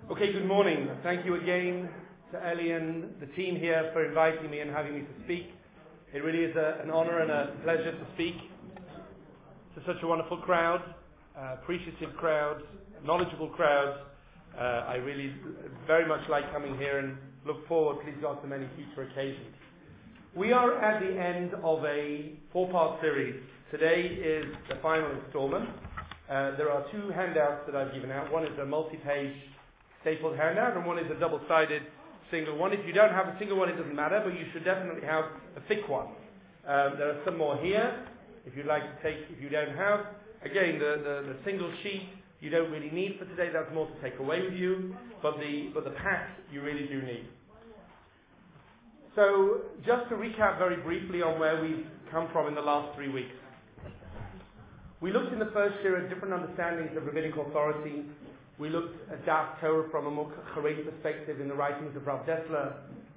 Okay, good morning. Thank you again to Eli and the team here for inviting me and having me to speak. It really is an honor and a pleasure to speak to such a wonderful crowd, appreciative crowd, knowledgeable crowd. I really very much like coming here and look forward, please God, to many future occasions. We are at the end of a 4-part series. Today is the final installment. There are 2 handouts that I've given out. One is a multi-page stapled handout, and one is a double-sided single one. If you don't have a single one, it doesn't matter, but you should definitely have a thick one. There are some more here, if you'd like to take, if you don't have. Again, the single sheet you don't really need for today, that's more to take away with you, but the pack you really do need. So, just to recap very briefly on where we've come from in the last 3 weeks. We looked in the first year at different understandings of rabbinic authority. We looked at Daf Torah from a more Haredi perspective in the writings of Rav Dessler,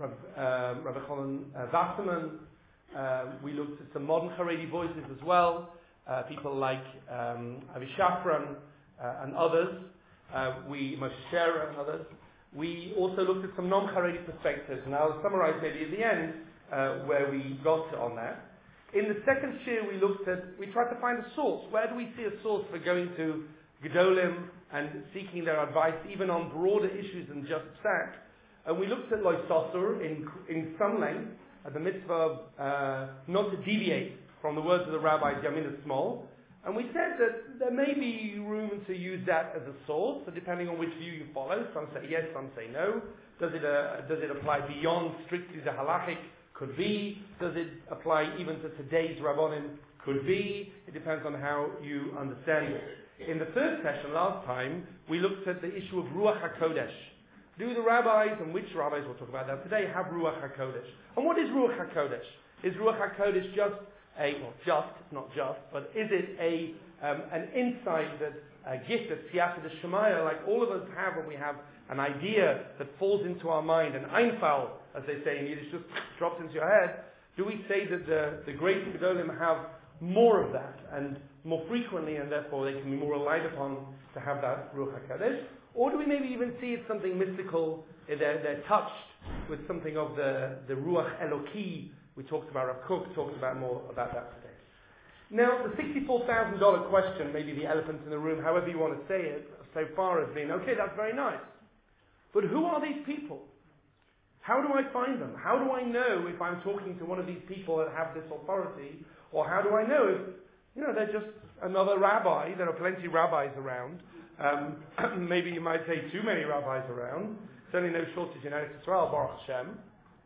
Rabbi Cholon Wasserman. We looked at some modern Haredi voices as well, people like Avi Shafran and others, Moshe Sherer and others. We also looked at some non-Haredi perspectives, and I'll summarize maybe at the end where we got to on that. In the second year, we tried to find a source. Where do we see a source for going to Gedolim and seeking their advice, even on broader issues than just psak? And we looked at Lo Sosur in some length, at the mitzvah of not to deviate from the words of the rabbis Yamin and Small. And we said that there may be room to use that as a source, so depending on which view you follow. Some say yes, some say no. Does it apply beyond strictly the halachic? Could be. Does it apply even to today's Rabbanim? Could be. It depends on how you understand it. In the third session last time, we looked at the issue of Ruach HaKodesh. Do the rabbis, and which rabbis, we'll talk about that today, have Ruach HaKodesh? And what is Ruach HaKodesh? Is Ruach HaKodesh it's not just, but is it an insight, that a gift, a siyata d'shemaya, like all of us have when we have an idea that falls into our mind, an einfall, as they say in Yiddish, just drops into your head? Do we say that the great Gedolim have more of that, and more frequently, and therefore they can be more relied upon to have that Ruach HaKodesh? Or do we maybe even see it something mystical, they're touched with something of the Ruach Eloki? We talked about, Rav Kook talked about more about that today. Now, the $64,000 question, maybe the elephant in the room, however you want to say it, so far has been, okay, that's very nice. But who are these people? How do I find them? How do I know if I'm talking to one of these people that have this authority? Or how do I know if, they're just another rabbi? There are plenty of rabbis around. Maybe you might say too many rabbis around. Certainly no shortage in Eretz Yisrael, Baruch Hashem.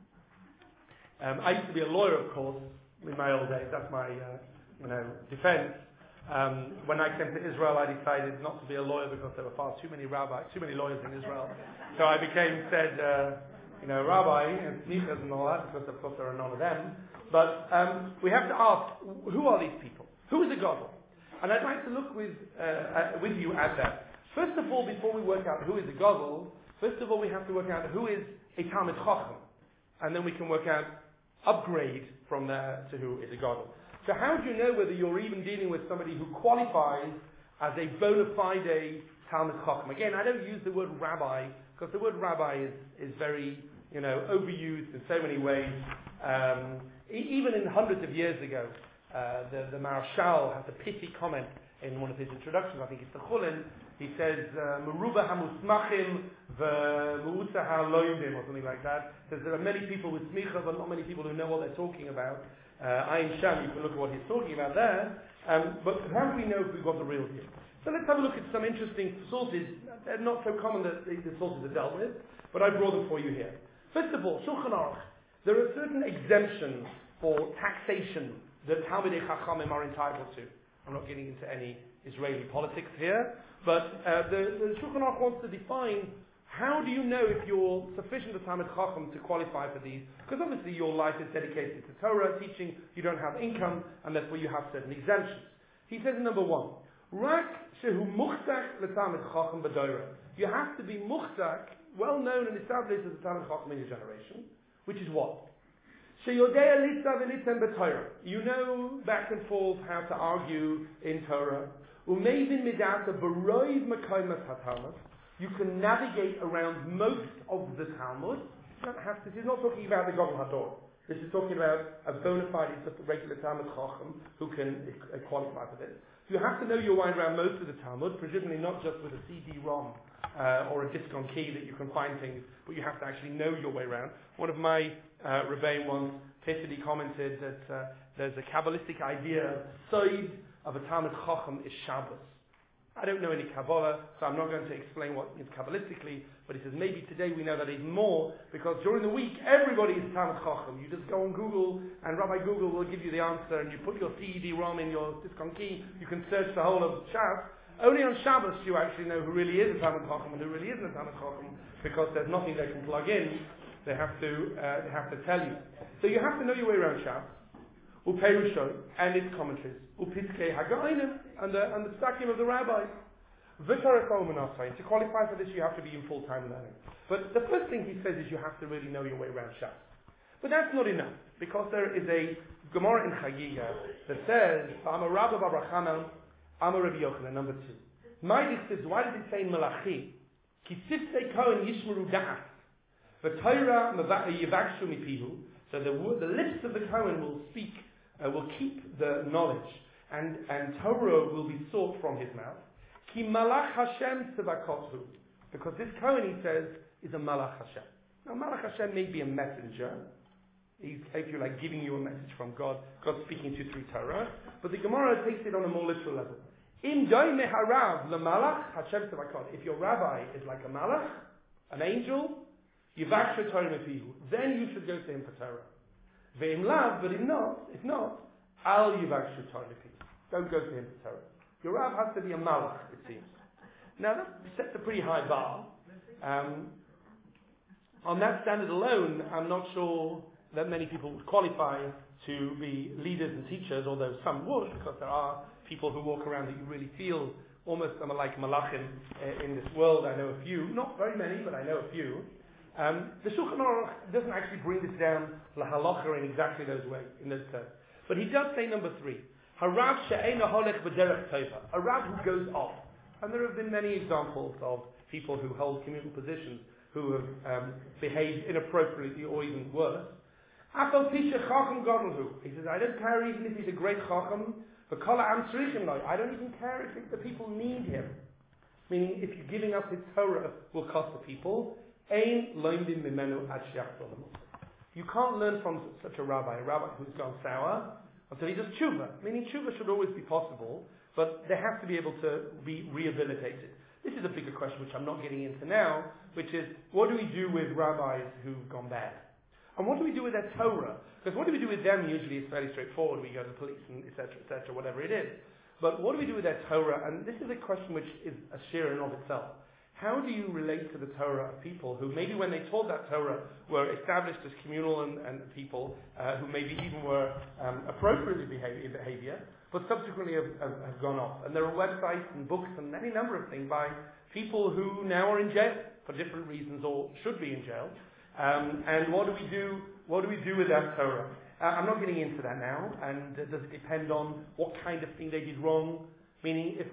I used to be a lawyer, of course, in my old days. That's my, defense. When I came to Israel, I decided not to be a lawyer because there were far too many lawyers in Israel. So I said, rabbi and sneakers and all that, because of course there are none of them. But we have to ask, who are these people? Who is a gadol? And I'd like to look with you at that. First of all, before we work out who is a gadol, first of all we have to work out who is a Talmid Chacham. And then we can work out, upgrade from there to who is a gadol. So how do you know whether you're even dealing with somebody who qualifies as a bona fide Talmid Chacham? Again, I don't use the word rabbi, because the word rabbi is very, overused in so many ways. Even in hundreds of years ago, the Maharshal has a pithy comment in one of his introductions, I think it's the Chulin. He says, Meruba hamusmachim v'mu'utza ha'loyim, or something like that. Says there are many people with smicha, but not many people who know what they're talking about. Ayin Sham, you can look at what he's talking about there. But how do we know if we've got the real deal? So let's have a look at some interesting sources. They're not so common that the sources are dealt with, but I brought them for you here. First of all, Shulchan Aruch. There are certain exemptions for taxation that Talmidei Chachamim are entitled to. I'm not getting into any Israeli politics here, but the Shulchan Aruch wants to define, how do you know if you're sufficient a Talmid Chacham to qualify for these? Because obviously your life is dedicated to Torah teaching, you don't have income, and therefore you have certain exemptions. He says in number 1, Rak shehu muchzak leTalmid Chacham b'doira. You have to be muchzak, well known and established as a Talmid Chacham in your generation, which is what? Sheyodei litza v'litzem b'Torah. You know back and forth how to argue in Torah. Umeivin midata b'roiv mekaymas haTalmud. You can navigate around most of the Talmud. You don't have to. This is not talking about the Gadol Hador. This is talking about a bona fide, just a regular Talmud Chacham who can qualify for this. You have to know your way around most of the Talmud, presumably not just with a CD-ROM or a disc on key that you can find things, but you have to actually know your way around. One of my Rebbeim once pithily commented that there's a Kabbalistic idea, side of a Talmud Chacham is Shabbos. I don't know any Kabbalah, so I'm not going to explain what is Kabbalistically, but he says maybe today we know that even more, because during the week everybody is Talmud Chacham. You just go on Google, and Rabbi Google will give you the answer, and you put your CD-ROM in your disc on key, you can search the whole of Shabbos. Only on Shabbos do you actually know who really is a Talmud Chacham and who really isn't a Talmud Chacham, because there's nothing they can plug in. They have to tell you. So you have to know your way around Shabbos. Uperusho and its commentaries, Upiskei Hagainim and the Psakim of the rabbis. To qualify for this, you have to be in full-time learning. But the first thing he says is you have to really know your way around Shabbos. But that's not enough, because there is a Gemara in Chagiga that says, I'm a Rabbi Babrachana, I'm a Rabbi Yochanan, number 2. Maidich says, why does it say in Malachi? Ki tzifsei kohen yishmeru da'at, v'toira yivakshu mipihu. So the lips of the Kohen will speak, will keep the knowledge, and Torah will be sought from his mouth. Ki malach Hashem tzevakothu, because this Kohen, he says, is a malach Hashem. Now, malach Hashem may be a messenger. He's, if you like, giving you a message from God. God speaking to you through Torah. But the Gemara takes it on a more literal level. Im doime harav lemalach Hashem tzevakot. If your rabbi is like a malach, an angel, yivakshu Torah mefihu, then you should go to him for Torah. Ve'im lav, but if not, al yivakshu Torah mefihu. Don't go to him for Torah. Your Rav has to be a malach, it seems. Now that sets a pretty high bar. On that standard alone, I'm not sure that many people would qualify to be leaders and teachers, although some would, because there are people who walk around that you really feel almost like malachim in this world. I know a few, not very many, but I know a few. The Shulchan Aruch doesn't actually bring this down lahalacha in exactly those ways, in those terms. But he does say number 3. Harav she'ena holech b'derech tova. A Rav who goes off. And there have been many examples of people who hold communal positions who have behaved inappropriately or even worse. Afal pisha chacham gadol. He says, I don't care even if he's a great chacham. V'kol ha'am tzrichim lo. I don't even care if the people need him. Meaning, if you're giving up his Torah will cost the people. Ein loimdim mimenu ad she'achzor l'musar. You can't learn from such a rabbi who's gone sour, until he does tshuva. Meaning tshuva should always be possible, but they have to be able to be rehabilitated. This is a bigger question which I'm not getting into now, which is, what do we do with rabbis who've gone bad? And what do we do with their Torah? Because what do we do with them usually is fairly straightforward. We go to the police and etc., whatever it is. But what do we do with their Torah? And this is a question which is a shir in of itself. How do you relate to the Torah of people who maybe when they taught that Torah were established as communal and people who maybe even were appropriately behavior, but subsequently have gone off? And there are websites and books and any number of things by people who now are in jail for different reasons or should be in jail. And what do we do? What do we do with that Torah? I'm not getting into that now. And does it depend on what kind of thing they did wrong? Meaning, if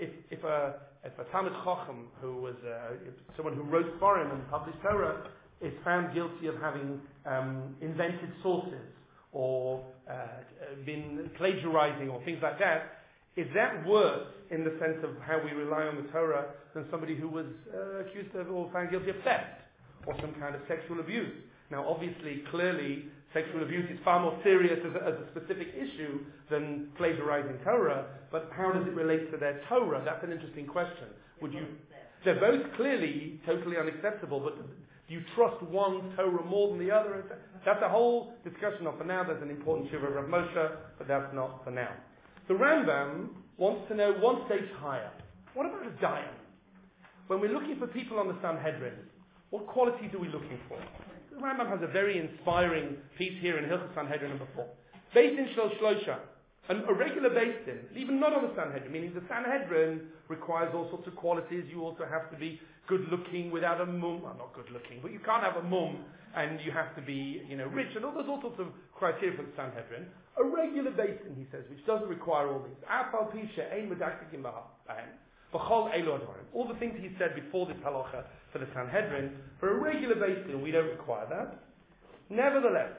a Talmid Chacham, who was someone who wrote Sfarim and published Torah, is found guilty of having invented sources or been plagiarizing or things like that, is that worse in the sense of how we rely on the Torah than somebody who was accused of or found guilty of theft or some kind of sexual abuse? Now, obviously, clearly, sexual abuse is far more serious as a specific issue than plagiarizing Torah, but how does it relate to their Torah? That's an interesting question. They're both clearly totally unacceptable, but do you trust one Torah more than the other? That's a whole discussion. Not for now. There's an important shiva of Rav Moshe, but that's not for now. The Rambam wants to know one stage higher. What about a dayan? When we're looking for people on the Sanhedrin, what qualities are we looking for? The Rambam has a very inspiring piece here in Hilchos Sanhedrin number 4. Beis Din Shel Shlosha, a regular Beis Din, even not on the Sanhedrin, meaning the Sanhedrin requires all sorts of qualities. You also have to be good looking without a mum. Well, not good looking, but you can't have a mum, and you have to be, rich, and there's all sorts of criteria for the Sanhedrin. A regular Beis Din, he says, which doesn't require all these. V'chol elu advarim. All the things he said before this halacha for the Sanhedrin, for a regular basis, we don't require that. Nevertheless,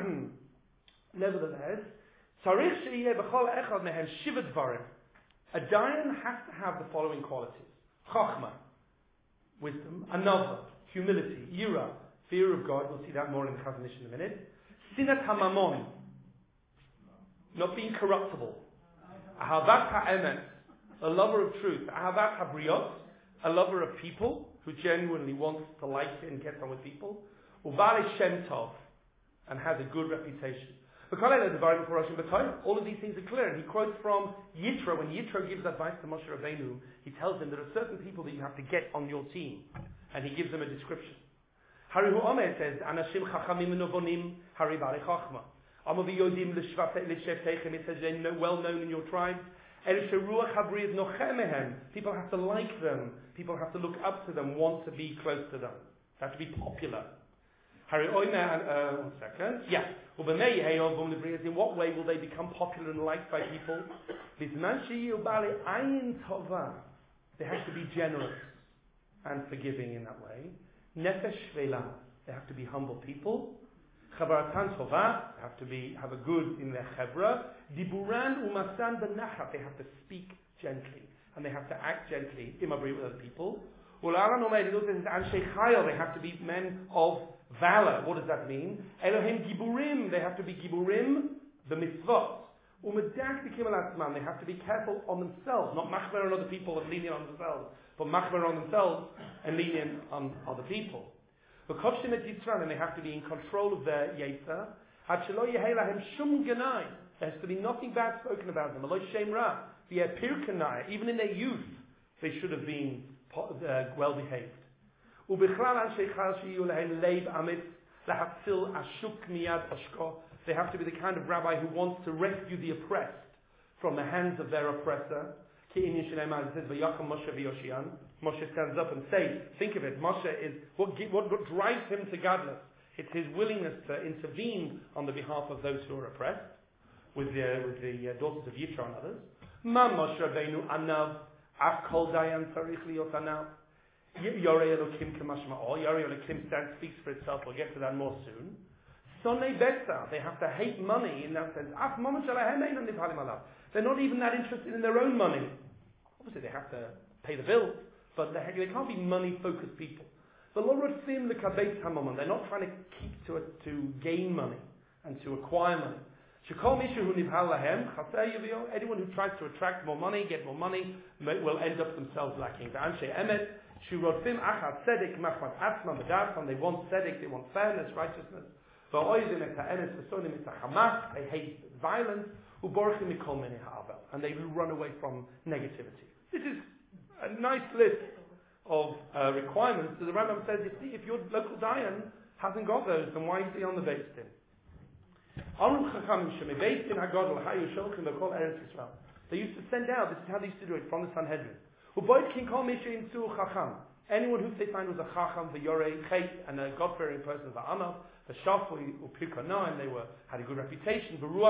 tzarich she'yeh b'chol echad mehem shiva dvarim. A dayan has to have the following qualities: chachma, wisdom; another, humility; yira, fear of God. We'll see that more in the Chazon Ish in a minute. Sinat hamamon, not being corruptible. Ahavat ha'emet, a lover of truth. Ahavat habriot, a lover of people who genuinely wants to like and get on with people. Uvale shem tov, and has a good reputation. All of these things are clear. And he quotes from Yitro. When Yitro gives advice to Moshe Rabbeinu, he tells him there are certain people that you have to get on your team. And he gives them a description. Harihu Omer says, Anashim chachamim novonim hari b'alei chachma. Amav yodim l'shevteichem. It says they're well known in your tribe. People have to like them. People have to look up to them, want to be close to them. They have to be popular. One second. Yeah. In what way will they become popular and liked by people? They have to be generous and forgiving in that way. They have to be humble people. They have to have a good in their chevra. They have to speak gently and they have to act gently with other people. They have to be men of valor. What does that mean? Elohim giburim. They have to be giburim, the mitzvot. They have to be careful on themselves, not machmer on other people and lenient on themselves, but machmer on themselves and lenient on other people. And they have to be in control of their yetzer. There has to be nothing bad spoken about them. Even in their youth, they should have been well behaved. They have to be the kind of rabbi who wants to rescue the oppressed from the hands of their oppressor. It says, Moshe stands up and says, think of it, Moshe is, what drives him to godless? It's his willingness to intervene on the behalf of those who are oppressed, with the daughters of Yitro and others. Ma Moshe Rabbeinu anav, af kol dayan tzarich liot anav. Yorei Elokim k'mashma'o. Yorei Elokim speaks for itself. We'll get to that more soon. Sonei betza. They have to hate money in that sense. Af moment shalahem einam nivhalim alav. They're not even that interested in their own money. Obviously, they have to pay the bills, but they can't be money-focused people. They're not trying to keep to gain money and to acquire money. Anyone who tries to attract more money, get more money, will end up themselves lacking. They want tzedek, they want fairness, righteousness. They hate violence. And they run away from negativity. This is a nice list of requirements. So the Rambam says, if your local dayan hasn't got those, then why is he on the Beis Din? They used to send out, this is how they used to do it, from the Sanhedrin. Anyone who they find was a chacham, the yorei, and a God-fearing person, the anav, the shafui, upikana, and they had a good reputation. There's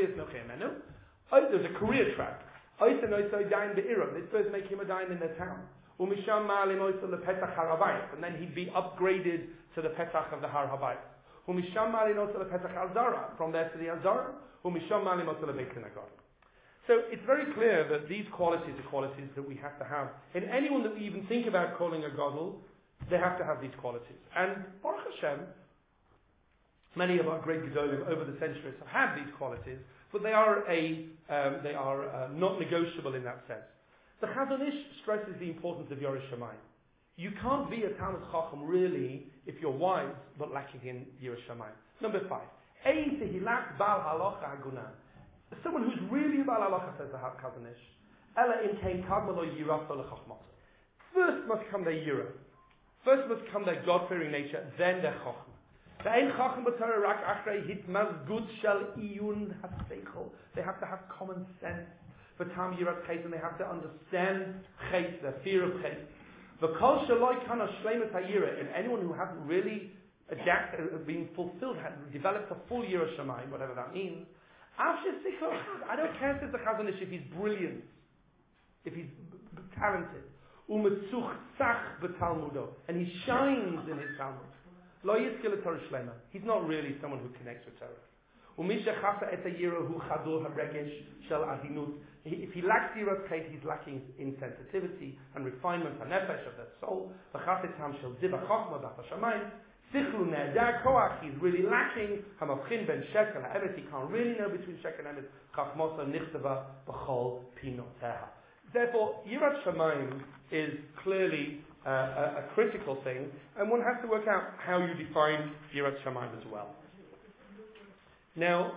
a career track. They first make him a dayan in their town. And then he'd be upgraded to the petach of the Har Habayit. From there to the Azara. So it's very clear that these qualities are qualities that we have to have. In anyone that we even think about calling a gadol, they have to have these qualities. And Baruch Hashem, many of our great gedolim over the centuries have had these qualities, but they are not negotiable in that sense. The Chazon Ish stresses the importance of Yiras Shamayim. You can't be a Talmid Chacham really if you're wise but lacking in Yiras Shamayim. Number 5. Someone who's really a Baal Halacha, says the Chazon Ish. First must come their Yira. First must come their God-fearing nature, then their Chachma. They have to have common sense. And they have to understand Chet, the fear of Chet. And anyone who hasn't really been fulfilled, developed a full Yiras Shamayim, whatever that means, I don't care, says the Chazon Ish, if he's brilliant, if he's talented. Umetzuchtzach b'talmudo, and he shines in his Talmud. Lo yizkil Torah shlema. He's not really someone who connects with Torah. If he lacks yiras chait, he's lacking in sensitivity and refinement and nefesh of the soul. He's really lacking. He can't really know between shekel and emet. Therefore, yiras shamayim is clearly a critical thing, and one has to work out how you define yiras shamayim as well. Now,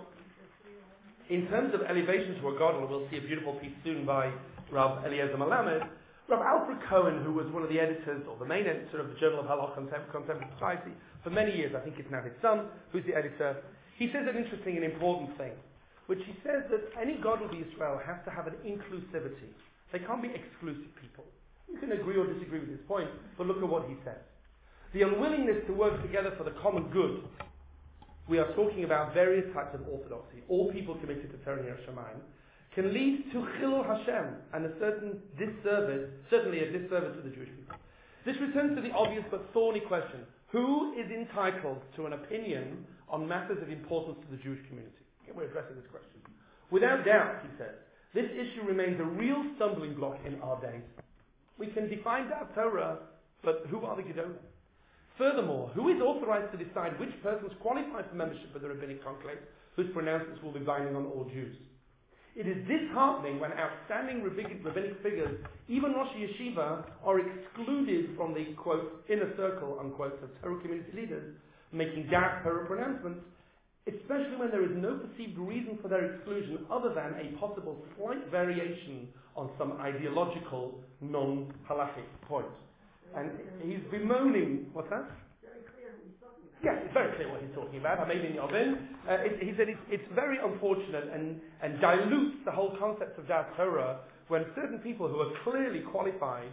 in terms of elevation to a gadol, we'll see a beautiful piece soon by Rav Eliezer Malamed. Rav Alfred Cohen, who was one of the editors, or the main editor of the Journal of Halacha and Contemporary Society for many years, I think it's now his son, who's the editor, he says an interesting and important thing, which he says that any gadol b'Yisrael has to have an inclusivity. They can't be exclusive people. You can agree or disagree with his point, but look at what he says. The unwillingness to work together for the common good. We are talking about various types of orthodoxy. All people committed to Torah Yiras Shamayim can lead to Chilul Hashem and a certain disservice, certainly a disservice to the Jewish people. This returns to the obvious but thorny question: who is entitled to an opinion on matters of importance to the Jewish community? Okay, we're addressing this question. Without doubt, he says, this issue remains a real stumbling block in our days. We can define that Torah, but who are the Gedolim? Furthermore, who is authorized to decide which persons qualify for membership of the rabbinic conclave, whose pronouncements will be binding on all Jews? It is disheartening when outstanding rabbinic figures, even Rosh Yeshiva, are excluded from the, quote, inner circle, unquote, of Torah community leaders, making dark Torah pronouncements, especially when there is no perceived reason for their exclusion other than a possible slight variation on some ideological, non-halachic point. And he's bemoaning, what's that? Very clear what he's talking about. Yes, it's very clear what he's talking about. I made in the oven. He said it's very unfortunate and dilutes the whole concept of Da'at Torah when certain people who are clearly qualified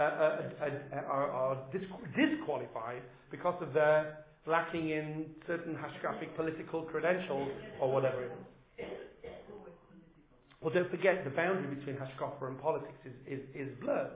are disqualified because of their lacking in certain hashkafic political credentials or whatever it is. Well, don't forget the boundary between hashkafa and politics is blurred.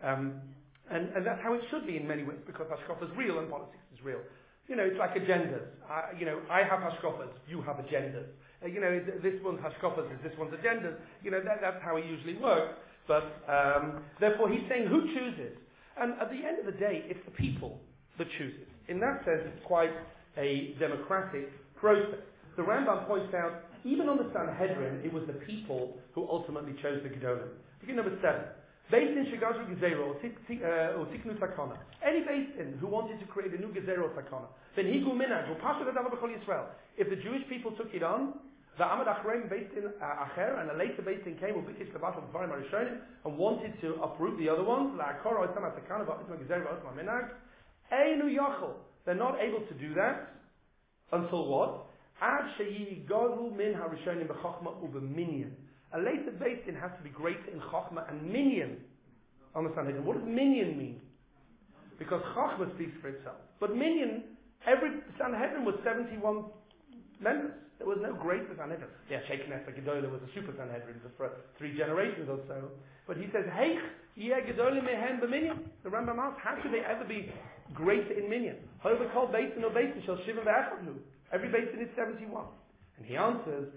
And that's how it should be in many ways, because hashkafa is real and politics is real. You know, it's like agendas. I have hashkafas, you have agendas. This one's hashkafas is this one's agendas. That's how it usually works. But therefore, he's saying who chooses, and at the end of the day, it's the people that chooses. In that sense, it's quite a democratic process. The Rambam points out, even on the Sanhedrin, it was the people who ultimately chose the Gedolim. Look at number 7. Based in Shigazru Gezerah or Tiknu Takana. Any based in who wanted to create a new Gezerah or Takana. Then Higu Minag, who Pasha Dava B'Chol Yisrael. If the Jewish people took it on, the Amad Achreim based in Acher, and a later based in came, Ubikish Kabash of Barim Arishonim, and wanted to uproot the other ones, La Akora Osama Takana, Ba'itma Gezerah Osma Minag, Einu Yachol. They're not able to do that until what? Ad Sheyi Goru Min HaRishonim B'Chochma U'B'Minyan. A later based in has to be greater in Chochmah and Minyan on the Sanhedrin. What does Minyan mean? Because Chochmah speaks for itself. But Minyan, every Sanhedrin was 71 members. There was no greater Sanhedrin. Yeah, Sheikh Knesset Gedolah was a super Sanhedrin for 3 generations or so. But he says, Heich, yeh Gedolah mehen b'Minyan. The Rambam asks, how could they ever be greater in Minyan? However called Beitin or Beitin shall shiva ve'echadu. Every Beitin is 71. And he answers,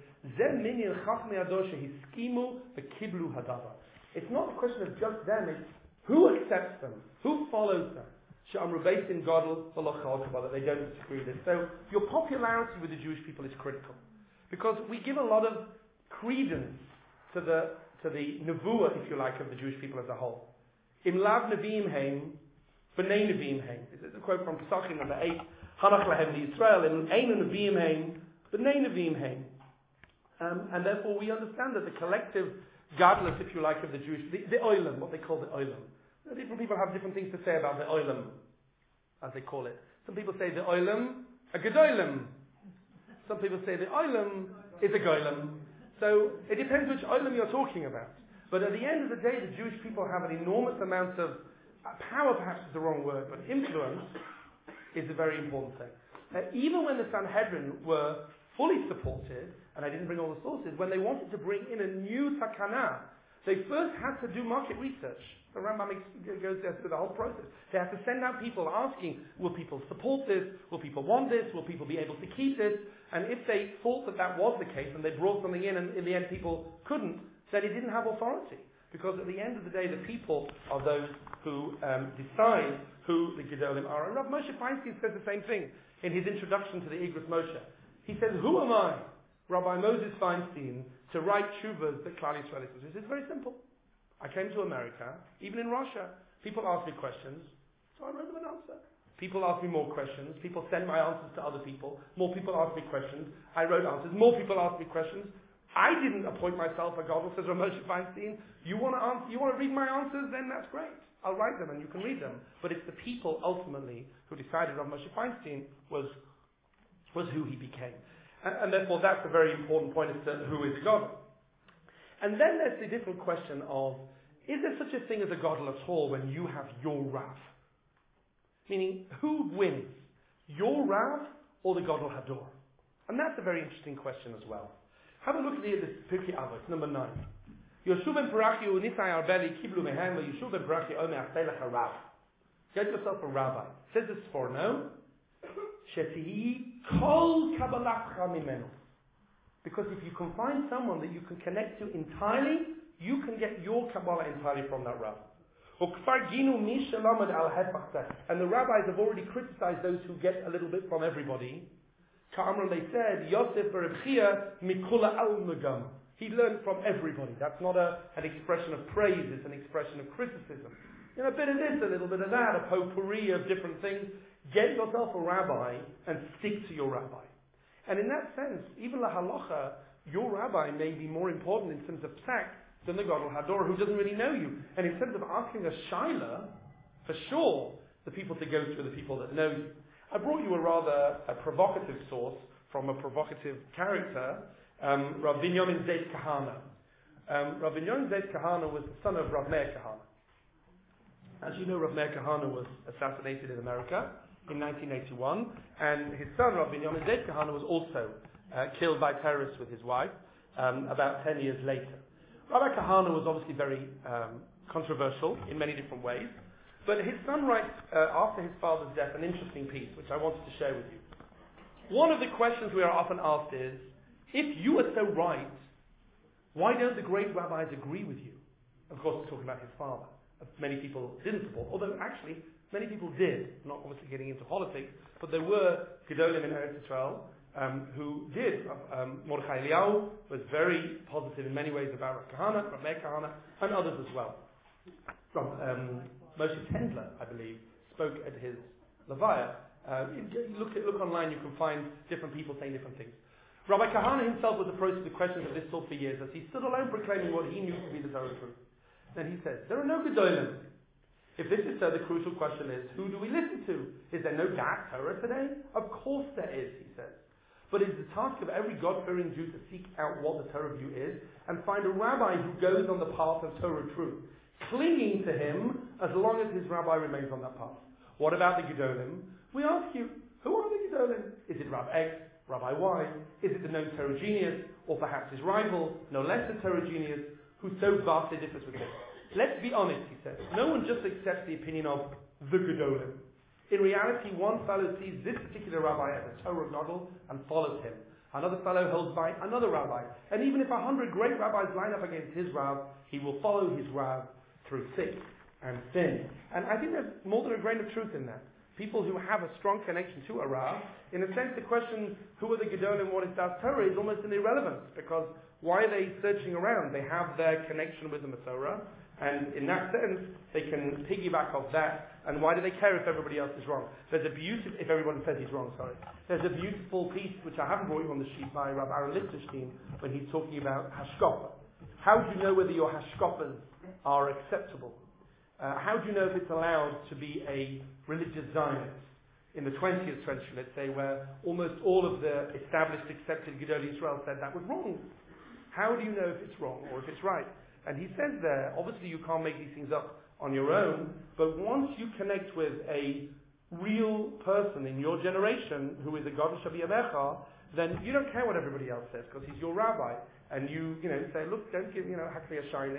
it's not a question of just them, it's who accepts them, who follows them. That they don't disagree with this. So your popularity with the Jewish people is critical. Because we give a lot of credence to the nevuah, if you like, of the Jewish people as a whole. Im lav neviim heim, b'nei neviim heim. This is a quote from Pesachim number 8. Hanach lahem Yisrael, im einu neviim heim, b'nei neviim heim. And therefore we understand that the collective gadlus, if you like, of the Jewish, the oilam, what they call the oilam. Different people have different things to say about the oilam, as they call it. Some people say the oilam, a gedolim. Some people say the oilam is a goylam. So it depends which oilam you're talking about. But at the end of the day, the Jewish people have an enormous amount of power, perhaps is the wrong word, but influence is a very important thing. Even when the Sanhedrin were fully supported, and I didn't bring all the sources, when they wanted to bring in a new takana, they first had to do market research. The Rambam goes there through the whole process. They have to send out people asking, will people support this? Will people want this? Will people be able to keep this? And if they thought that was the case, and they brought something in, and in the end people couldn't, then it didn't have authority. Because at the end of the day, the people are those who decide who the Gedolim are. And Rav Moshe Feinstein says the same thing in his introduction to the Igros Moshe. He says, who am I, Rabbi Moses Feinstein, to write tshuvas that Klal Yisrael is? It's very simple. I came to America, even in Russia, people ask me questions, so I wrote them an answer. People ask me more questions, people send my answers to other people, more people ask me questions, I wrote answers, more people ask me questions. I didn't appoint myself a God, says Rav Moshe Feinstein. You want to read my answers, then that's great. I'll write them and you can read them. But it's the people ultimately who decided Rav Moshe Feinstein was who he became. And therefore that's a very important point as to who is God. And then there's the different question of, is there such a thing as a Gadol at all when you have your Rav? Meaning, who wins? Your Rav or the Gadol Hador? And that's a very interesting question as well. Have a look at this Pirkei Avos, number 9. Yoshu ben Parachi u'nisai arbeli kiblu mehem v'yoshu ben Parachi omer achtelech harav. Get yourself a rabbi. Says this for no. Shetihi kol kabbalatcha mimenu. Because if you can find someone that you can connect to entirely, you can get your Kabbalah entirely from that rabbi. And the rabbis have already criticized those who get a little bit from everybody. Ka'amran, they said, Yosef Berechia mikula al-nagam. He learned from everybody. That's not an expression of praise, it's an expression of criticism. A bit of this, a little bit of that, a potpourri of different things. Get yourself a rabbi and stick to your rabbi. And in that sense, even la halacha, your rabbi may be more important in terms of psak than the Gadol Hador who doesn't really know you. And in terms of asking a shaila, for sure, the people to go to are the people that know you. I brought you a provocative source from a provocative character, Rav Binyamin Zeis Kahana. Rav Binyamin Zeis Kahana was the son of Rav Meir Kahana. As you know, Rav Meir Kahana was assassinated in America in 1981, and his son, Rav Binyamin Zeis Kahana, was also killed by terrorists with his wife about 10 years later. Rabbi Kahana was obviously very controversial in many different ways, but his son writes, after his father's death, an interesting piece, which I wanted to share with you. One of the questions we are often asked is, if you are so right, why don't the great rabbis agree with you? Of course, he's talking about his father. Many people didn't support, although actually, many people did, not obviously getting into politics, but there were Gedolim in Eretz Yisrael who did. Mordechai Eliyahu was very positive in many ways about Rav Meir Kahana, and others as well. Moshe Tendler, I believe, spoke at his Levaya. Look online, you can find different people saying different things. Rabbi Kahana himself was approached with questions of this sort for years, as he stood alone proclaiming what he knew to be the Torah truth. Then he says, there are no Gedolim. If this is so, the crucial question is, who do we listen to? Is there no Da'at Torah today? Of course there is, he says. But it is the task of every God-fearing Jew to seek out what the Torah view is and find a rabbi who goes on the path of Torah truth, clinging to him as long as his rabbi remains on that path. What about the Gedolim? We ask you, who are the Gedolim? Is it Rav X, Rabbi Y? Is it the known Torah genius, or perhaps his rival, no less a Torah genius, who so vastly differs with him? Let's be honest, he says. No one just accepts the opinion of the Gedolim. In reality, one fellow sees this particular rabbi as a Torah Gadol and follows him. Another fellow holds by another rabbi. And even if 100 great rabbis line up against his Rav, he will follow his Rav through thick and thin. And I think there's more than a grain of truth in that. People who have a strong connection to a Rav, in a sense the question, who are the Gedolim, what is Das Torah, is almost an irrelevance, because why are they searching around? They have their connection with the Masorah, and in that sense, they can piggyback off that. And why do they care if everybody else is wrong? There's a beautiful, if everyone says he's wrong, sorry. There's a beautiful piece, which I haven't brought you on the sheet, by Rabbi Aaron Lichtenstein, when he's talking about hashkafa. How do you know whether your hashkafas are acceptable? How do you know if it's allowed to be a religious Zionist? In the 20th century, let's say, where almost all of the established, accepted Gedolei Israel said that was wrong. How do you know if it's wrong or if it's right? And he says there, obviously you can't make these things up on your own, but once you connect with a real person in your generation who is a Gadol Shabiyamecha, then you don't care what everybody else says, because he's your rabbi. And you say, look, don't give, Hakli a Shainik.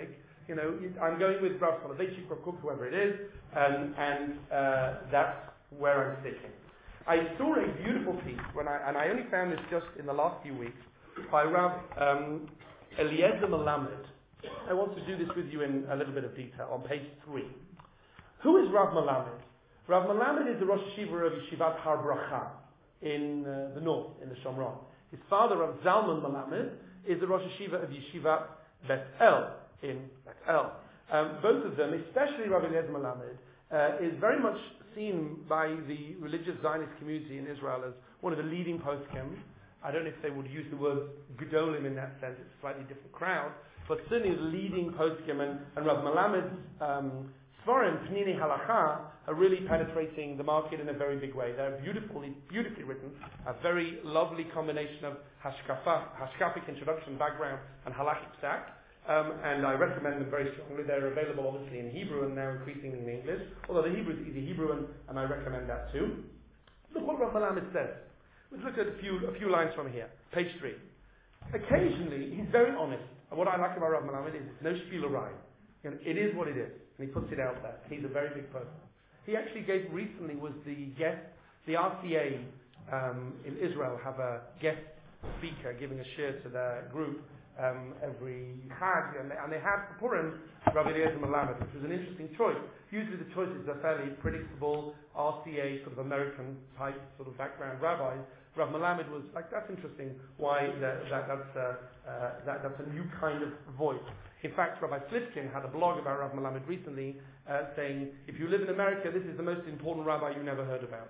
I'm going with Rav Soloveitchik, Rav Kook, whoever it is, and that's where I'm sticking. I saw a beautiful piece, and I only found this just in the last few weeks, by Rav Eliezer Melamed. I want to do this with you in a little bit of detail on page 3. Who is Rav Melamed? Rav Melamed is the Rosh Yeshiva of Yeshivat Har Bracha in the north, in the Shomron. His father, Rav Zalman Melamed, is the Rosh Yeshiva of Yeshivat Bet El in Bet El. Both of them, especially Rav Eliezer Melamed, is very much seen by the religious Zionist community in Israel as one of the leading poskim. I don't know if they would use the word Gedolim in that sense, it's a slightly different crowd, but certainly the leading poskim, and Rav Melamed's Svarim, Pnini Halacha, are really penetrating the market in a very big way. They're beautifully written, a very lovely combination of hashkafic introduction, background, and halachic stack. And I recommend them very strongly. They're available obviously in Hebrew and now increasingly in English, although the Hebrew is easy Hebrew, and I recommend that too. Look what Rav Melamed says. Let's look at a few lines from here. Page 3. Occasionally, he's very honest. And what I like about Rav Melamed is it's no spielerai. It is what it is. And he puts it out there. He's a very big person. He actually was the guest, the RCA in Israel have a guest speaker giving a shir to their group every Chag, and they had for Purim Rabbi Eliezer Melamed, which was an interesting choice. Usually the choices are fairly predictable, RCA, sort of American type sort of background rabbis. Rav Melamed was like, that's interesting, why that's a new kind of voice. In fact, Rabbi Slipkin had a blog about Rav Melamed recently saying, if you live in America, this is the most important rabbi you never heard about.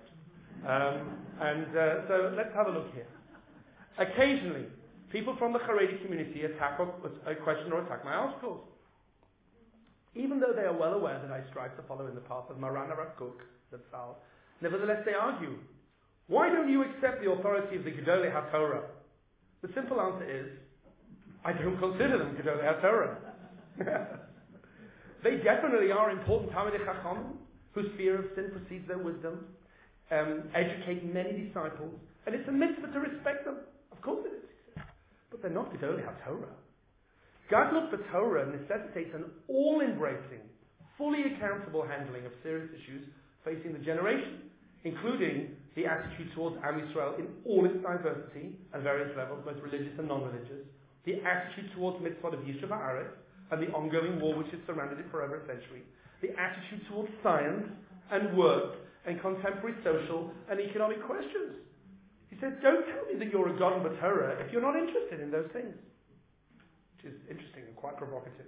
So let's have a look here. Occasionally, people from the Haredi community attack a question or attack my articles. Even though they are well aware that I strive to follow in the path of Maran Rav Kook, nevertheless they argue, why don't you accept the authority of the Gedolei HaTorah? The simple answer is, I don't consider them Gedolei HaTorah. They definitely are important Talmidei Chacham, whose fear of sin precedes their wisdom, educate many disciples, and it's a mitzvah to respect them. Of course it is. But they're not Gedolei HaTorah. Gadlut b'Torah necessitates an all-embracing, fully accountable handling of serious issues facing the generation, including the attitude towards Am Yisrael in all its diversity and various levels, both religious and non-religious, the attitude towards mitzvot of Yishuv Haaretz and the ongoing war which has surrounded it for over a century, the attitude towards science and work and contemporary social and economic questions. He said, don't tell me that you're a God b'Torah if you're not interested in those things. Which is interesting and quite provocative.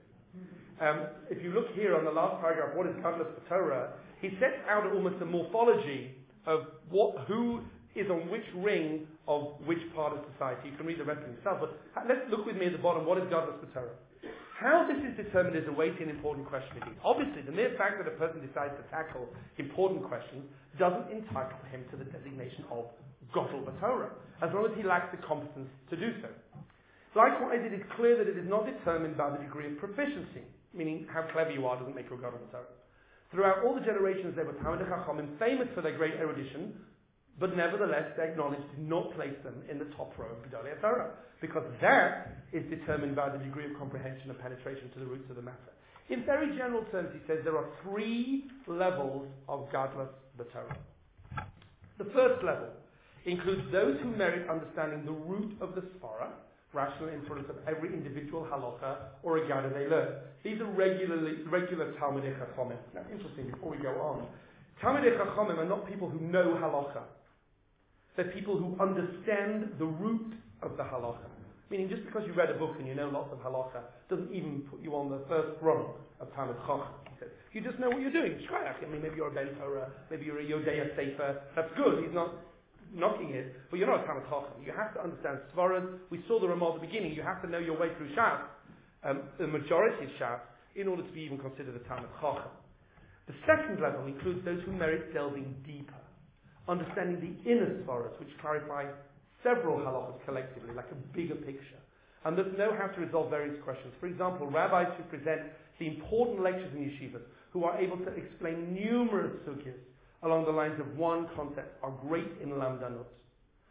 If you look here on the last paragraph, what is Gadlut b'Torah, he sets out almost a morphology of who is on which ring of which part of society. You can read the rest yourself, but let's look with me at the bottom. What is Gadlut b'Torah? How this is determined is a weighty and important question indeed. Obviously, the mere fact that a person decides to tackle important questions doesn't entitle him to the designation of Gadlut b'Torah, as long as he lacks the competence to do so. Likewise, it is clear that it is not determined by the degree of proficiency, meaning how clever you are doesn't make you a Gadlut b'Torah. Throughout all the generations, there were Talmidei Chachamim famous for their great erudition, but nevertheless, they acknowledged did not place them in the top row of Gedolei HaTorah, because that is determined by the degree of comprehension and penetration to the roots of the matter. In very general terms, he says there are 3 levels of Gadlut b'Torah. The first level includes those who merit understanding the root of the Sfara, rational inference of every individual halacha or a gada they learn. These are regular Talmidei Chachamim. Now, interesting, before we go on, Talmidei Chachamim are not people who know halacha. They're people who understand the root of the halacha. Meaning, just because you read a book and you know lots of halacha doesn't even put you on the first rung of Talmid Chacham. You just know what you're doing. Shkoyach. I mean, maybe you're a Ben Torah, maybe you're a Yodea Sefer. That's good. He's not knocking it, but you're not a Talmid Chacham. You have to understand Svaras. We saw the Ramah at the beginning. You have to know your way through Shas, the majority of Shas, in order to be even considered a Talmid Chacham. The second level includes those who merit delving deeper, understanding the inner Svaras, which clarify several halachas collectively, like a bigger picture, and thus know how to resolve various questions. For example, rabbis who present the important lectures in yeshivas, who are able to explain numerous sugyas along the lines of one concept, are great in lamdanut.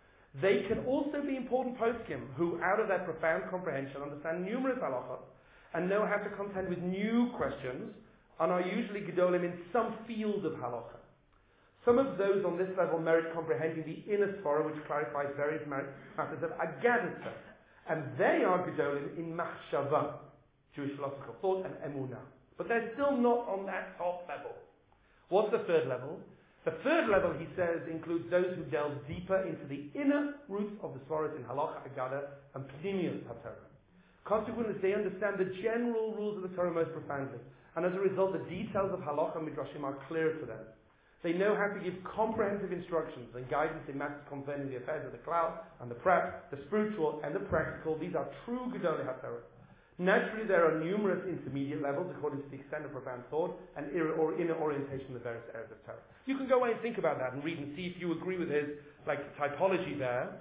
They can also be important poskim, who, out of their profound comprehension, understand numerous halachas, and know how to contend with new questions, and are usually gedolim in some field of halacha. Some of those on this level merit comprehending the inner svara, which clarifies various matters of agadata, and they are gedolim in machshava, Jewish philosophical thought, and emunah. But they're still not on that top level. What's the third level? The third level, he says, includes those who delve deeper into the inner roots of the svaras in halacha, agada, and pnimius haTorah. Consequently, they understand the general rules of the Torah most profoundly, and as a result, the details of halacha and midrashim are clear to them. They know how to give comprehensive instructions and guidance in matters concerning the affairs of the klal and the prat, the spiritual and the practical. These are true gedolei haTorah. Naturally, there are numerous intermediate levels according to the extent of profound thought and inner orientation of the various areas of Torah. You can go away and think about that and read and see if you agree with his typology there.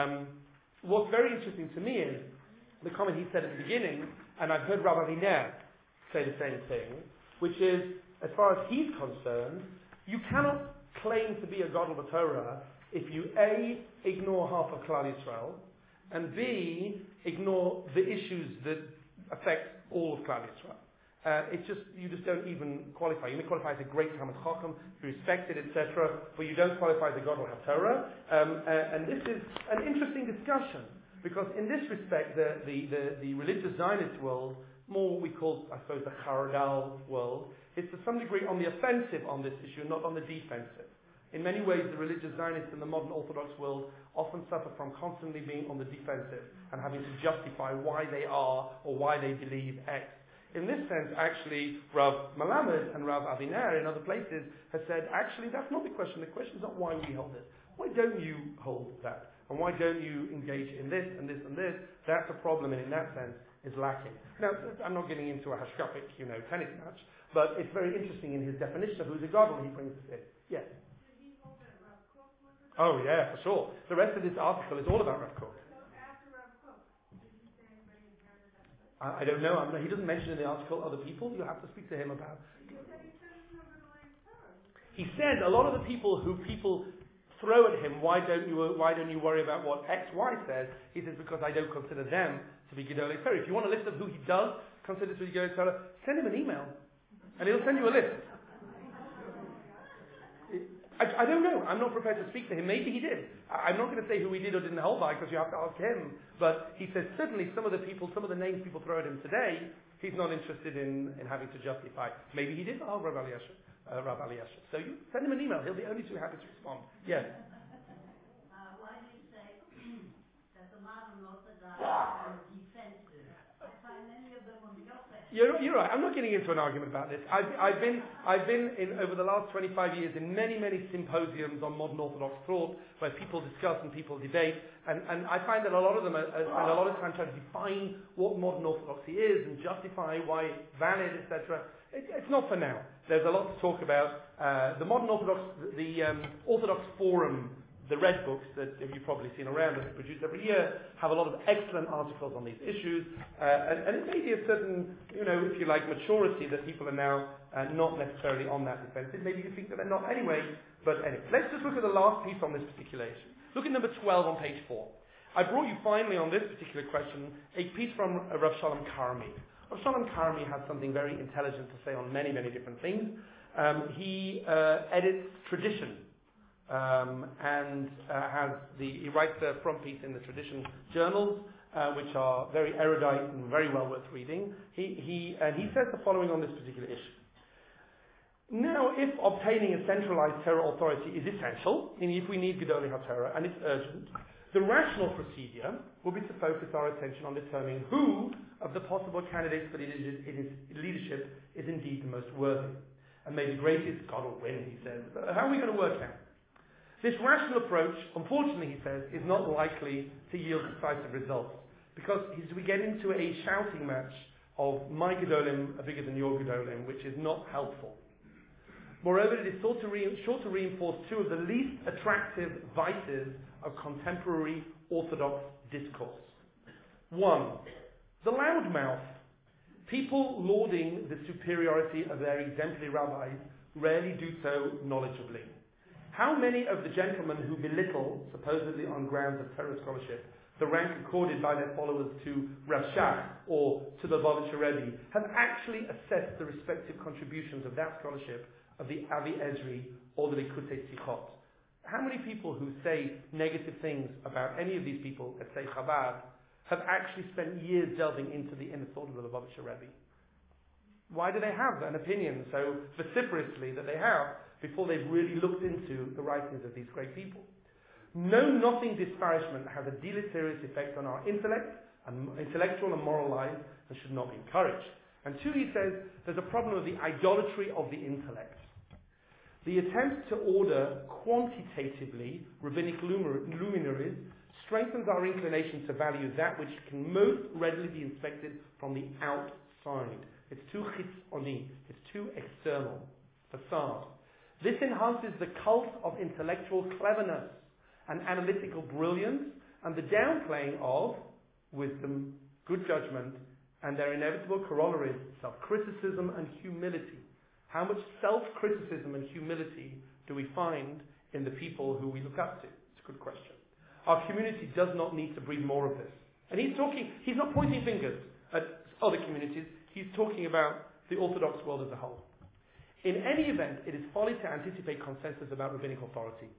What's very interesting to me is the comment he said at the beginning, and I've heard Rabbi Aviner say the same thing, which is, as far as he's concerned, you cannot claim to be a God of the Torah if you A, ignore half of Klal Yisrael, and B, ignore the issues that affect all of Klal Yisrael. You just don't even qualify. You may qualify as a great Talmid Chacham, be respected, etc., but you don't qualify as a God of Torah. And this is an interesting discussion, because in this respect, the religious Zionist world, more what we call, I suppose, the Haradal world, is to some degree on the offensive on this issue, not on the defensive. In many ways, the religious Zionists in the modern Orthodox world often suffer from constantly being on the defensive and having to justify why they are or why they believe X. In this sense, actually, Rav Melamed and Rav Aviner in other places have said, actually, that's not the question. The question is not why we hold this. Why don't you hold that? And why don't you engage in this and this and this? That's a problem, and in that sense, is lacking. Now, I'm not getting into a hashkafic, tennis match, but it's very interesting in his definition of who's a god when he brings this in. Yes. Oh, yeah, for sure. The rest of this article is all about Rav Kook. I don't know. He doesn't mention in the article other people. You have to speak to him about. He said a lot of the people who people throw at him, why don't you worry about what X, Y says? He says, because I don't consider them to be Gedolei Torah. If you want a list of who he does consider to be Gedolei Torah, send him an email, and he'll send you a list. I don't know. I'm not prepared to speak to him. Maybe he did. I'm not going to say who he did or didn't hold by, because you have to ask him. But he says certainly some of the names people throw at him today, he's not interested in having to justify. Maybe he did. Oh, Rav Eliezer. So you send him an email. He'll be only too happy to respond. Yes. Why do you say that the modern Orthodox are defensive? I find many of them on the offense. You're right. I'm not getting into an argument about this. I've been in over the last 25 years in many symposiums on modern Orthodox thought where people discuss and people debate, and I find that a lot of them spend a lot of time trying to define what modern Orthodoxy is and justify why it's valid, etc. It's not for now. There's a lot to talk about. The modern Orthodox, the Orthodox Forum, the red books that you've probably seen around that are produced every year, have a lot of excellent articles on these issues, and it may be a certain, if you like, maturity that people are now not necessarily on that defensive. Maybe you think that they're not anyway, but anyway. Let's just look at the last piece on this particular issue. Look at number 12 on page 4. I brought you finally on this particular question a piece from Rav Shalom Karmi. Rav Shalom Karmi has something very intelligent to say on many different things. He edits tradition. And he writes a front piece in the tradition journals, which are very erudite and very well worth reading. He says the following on this particular issue. Now, if obtaining a centralized Torah authority is essential, meaning if we need Gedolei HaTorah and it's urgent, the rational procedure will be to focus our attention on determining who of the possible candidates for leadership is indeed the most worthy. And maybe greatest, God will win, he says. But how are we going to work out? This rational approach, unfortunately, he says, is not likely to yield decisive results, because we get into a shouting match of my Gedolim are bigger than your Gedolim, which is not helpful. Moreover, it is sure to reinforce two of the least attractive vices of contemporary Orthodox discourse. One, the loudmouth. People lauding the superiority of their exemplary rabbis rarely do so knowledgeably. How many of the gentlemen who belittle, supposedly on grounds of Torah scholarship, the rank accorded by their followers to Rav Shach or to the Lubavitcher Rebbe, have actually assessed the respective contributions of that scholarship of the Avi Ezri or the Likutei Sichot. How many people who say negative things about any of these people, let's say Chabad, have actually spent years delving into the inner thought of the Lubavitcher Rebbe? Why do they have an opinion so vociferously that they have before they've really looked into the writings of these great people? No, nothing disparagement has a deleterious effect on our intellect, and intellectual and moral lives, and should not be encouraged. And two, he says, there's a problem of the idolatry of the intellect. The attempt to order quantitatively rabbinic luminaries strengthens our inclination to value that which can most readily be inspected from the outside. It's too chitzoni, it's too external, facade. This enhances the cult of intellectual cleverness and analytical brilliance and the downplaying of wisdom, good judgment, and their inevitable corollaries, self-criticism and humility. How much self-criticism and humility do we find in the people who we look up to? It's a good question. Our community does not need to breed more of this. And he's not pointing fingers at other communities, he's talking about the Orthodox world as a whole. In any event, it is folly to anticipate consensus about rabbinic authority.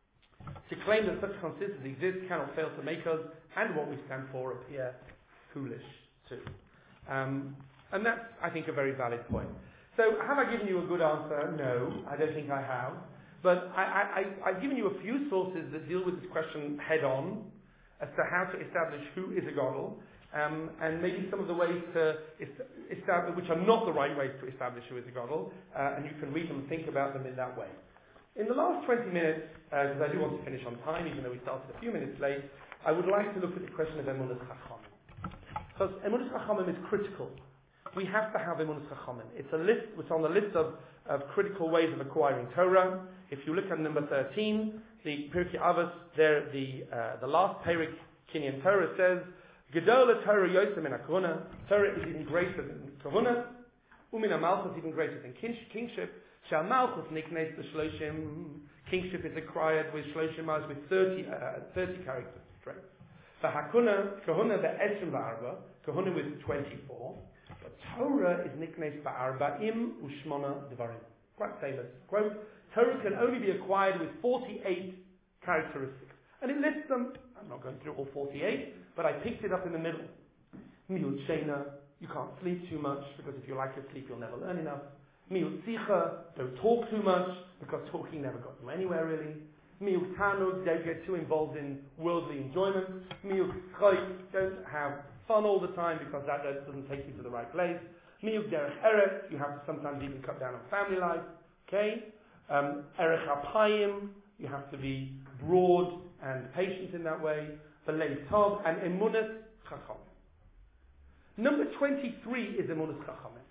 To claim that such consensus exists cannot fail to make us, and what we stand for, appear foolish too. And that's, I think, a very valid point. So, have I given you a good answer? No, I don't think I have. But I've given you a few sources that deal with this question head on, as to how to establish who is a Gadol, and maybe some of the ways to establish, which are not the right ways to establish who is a Gadol, and you can read them and think about them in that way. In the last 20 minutes, because I do want to finish on time, even though we started a few minutes late, I would like to look at the question of Emunas Chachamim. Because Emunas Chachamim is critical. We have to have Emunas Chachamim. It's on the list of critical ways of acquiring Torah. If you look at number 13, the Pirkei Avos, there, the last Perik Kinyan Torah says, Gedola Torah Yosem min HaKahuna. Torah is even greater than Kahuna. Umin HaMalchus is even greater than kingship. Shal Malchus niknes the Shloshim. Kingship is acquired with Shloshim as with 30 character strength. For Kahuna the Esrim Ba'arba. Kahuna with 24. But Torah is niknes Ba'arba'im Ushmona Devarim. Quite famous quote. Torah can only be acquired with 48 characteristics. And it lists them. I'm not going through all 48, but I picked it up in the middle. Miut Shena, you can't sleep too much, because if you like to sleep, you'll never learn enough. Miut Sicha, don't talk too much, because talking never got you anywhere really. Miut Tanug, don't get too involved in worldly enjoyment. Miut Chayk, don't have fun all the time, because that doesn't take you to the right place. Miut Derech Erech, you have to sometimes even cut down on family life. Okay? Erech Apayim, you have to be broad and patient in that way. B'lev Tov, and Emunas Chachamim. Number 23 is Emunas Chachamim.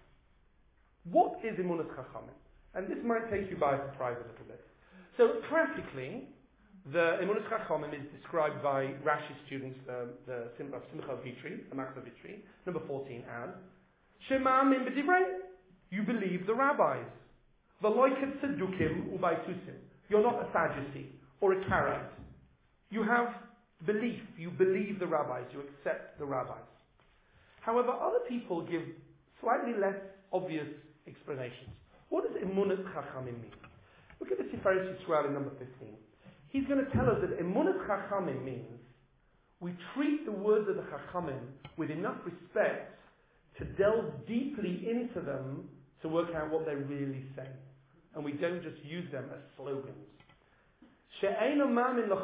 What is Emunas Chachamim? And this might take you by surprise a little bit. So classically, the Emunas Chachamim is described by Rashi students, the Simcha Vitri, the Machzor Vitri, number 14 as Shema Min B'divrei. You believe the rabbis. V'loiket Tzedukim u'Baitusim. You're not a Sadducee or a Karaite. You have belief. You believe the rabbis. You accept the rabbis. However, other people give slightly less obvious explanations. What does Emunas Chachamim mean? Look at the Tiferes Yisrael in number 15. He's going to tell us that Emunas Chachamim means we treat the words of the Chachamim with enough respect to delve deeply into them to work out what they're really saying. And we don't just use them as slogans. Emunas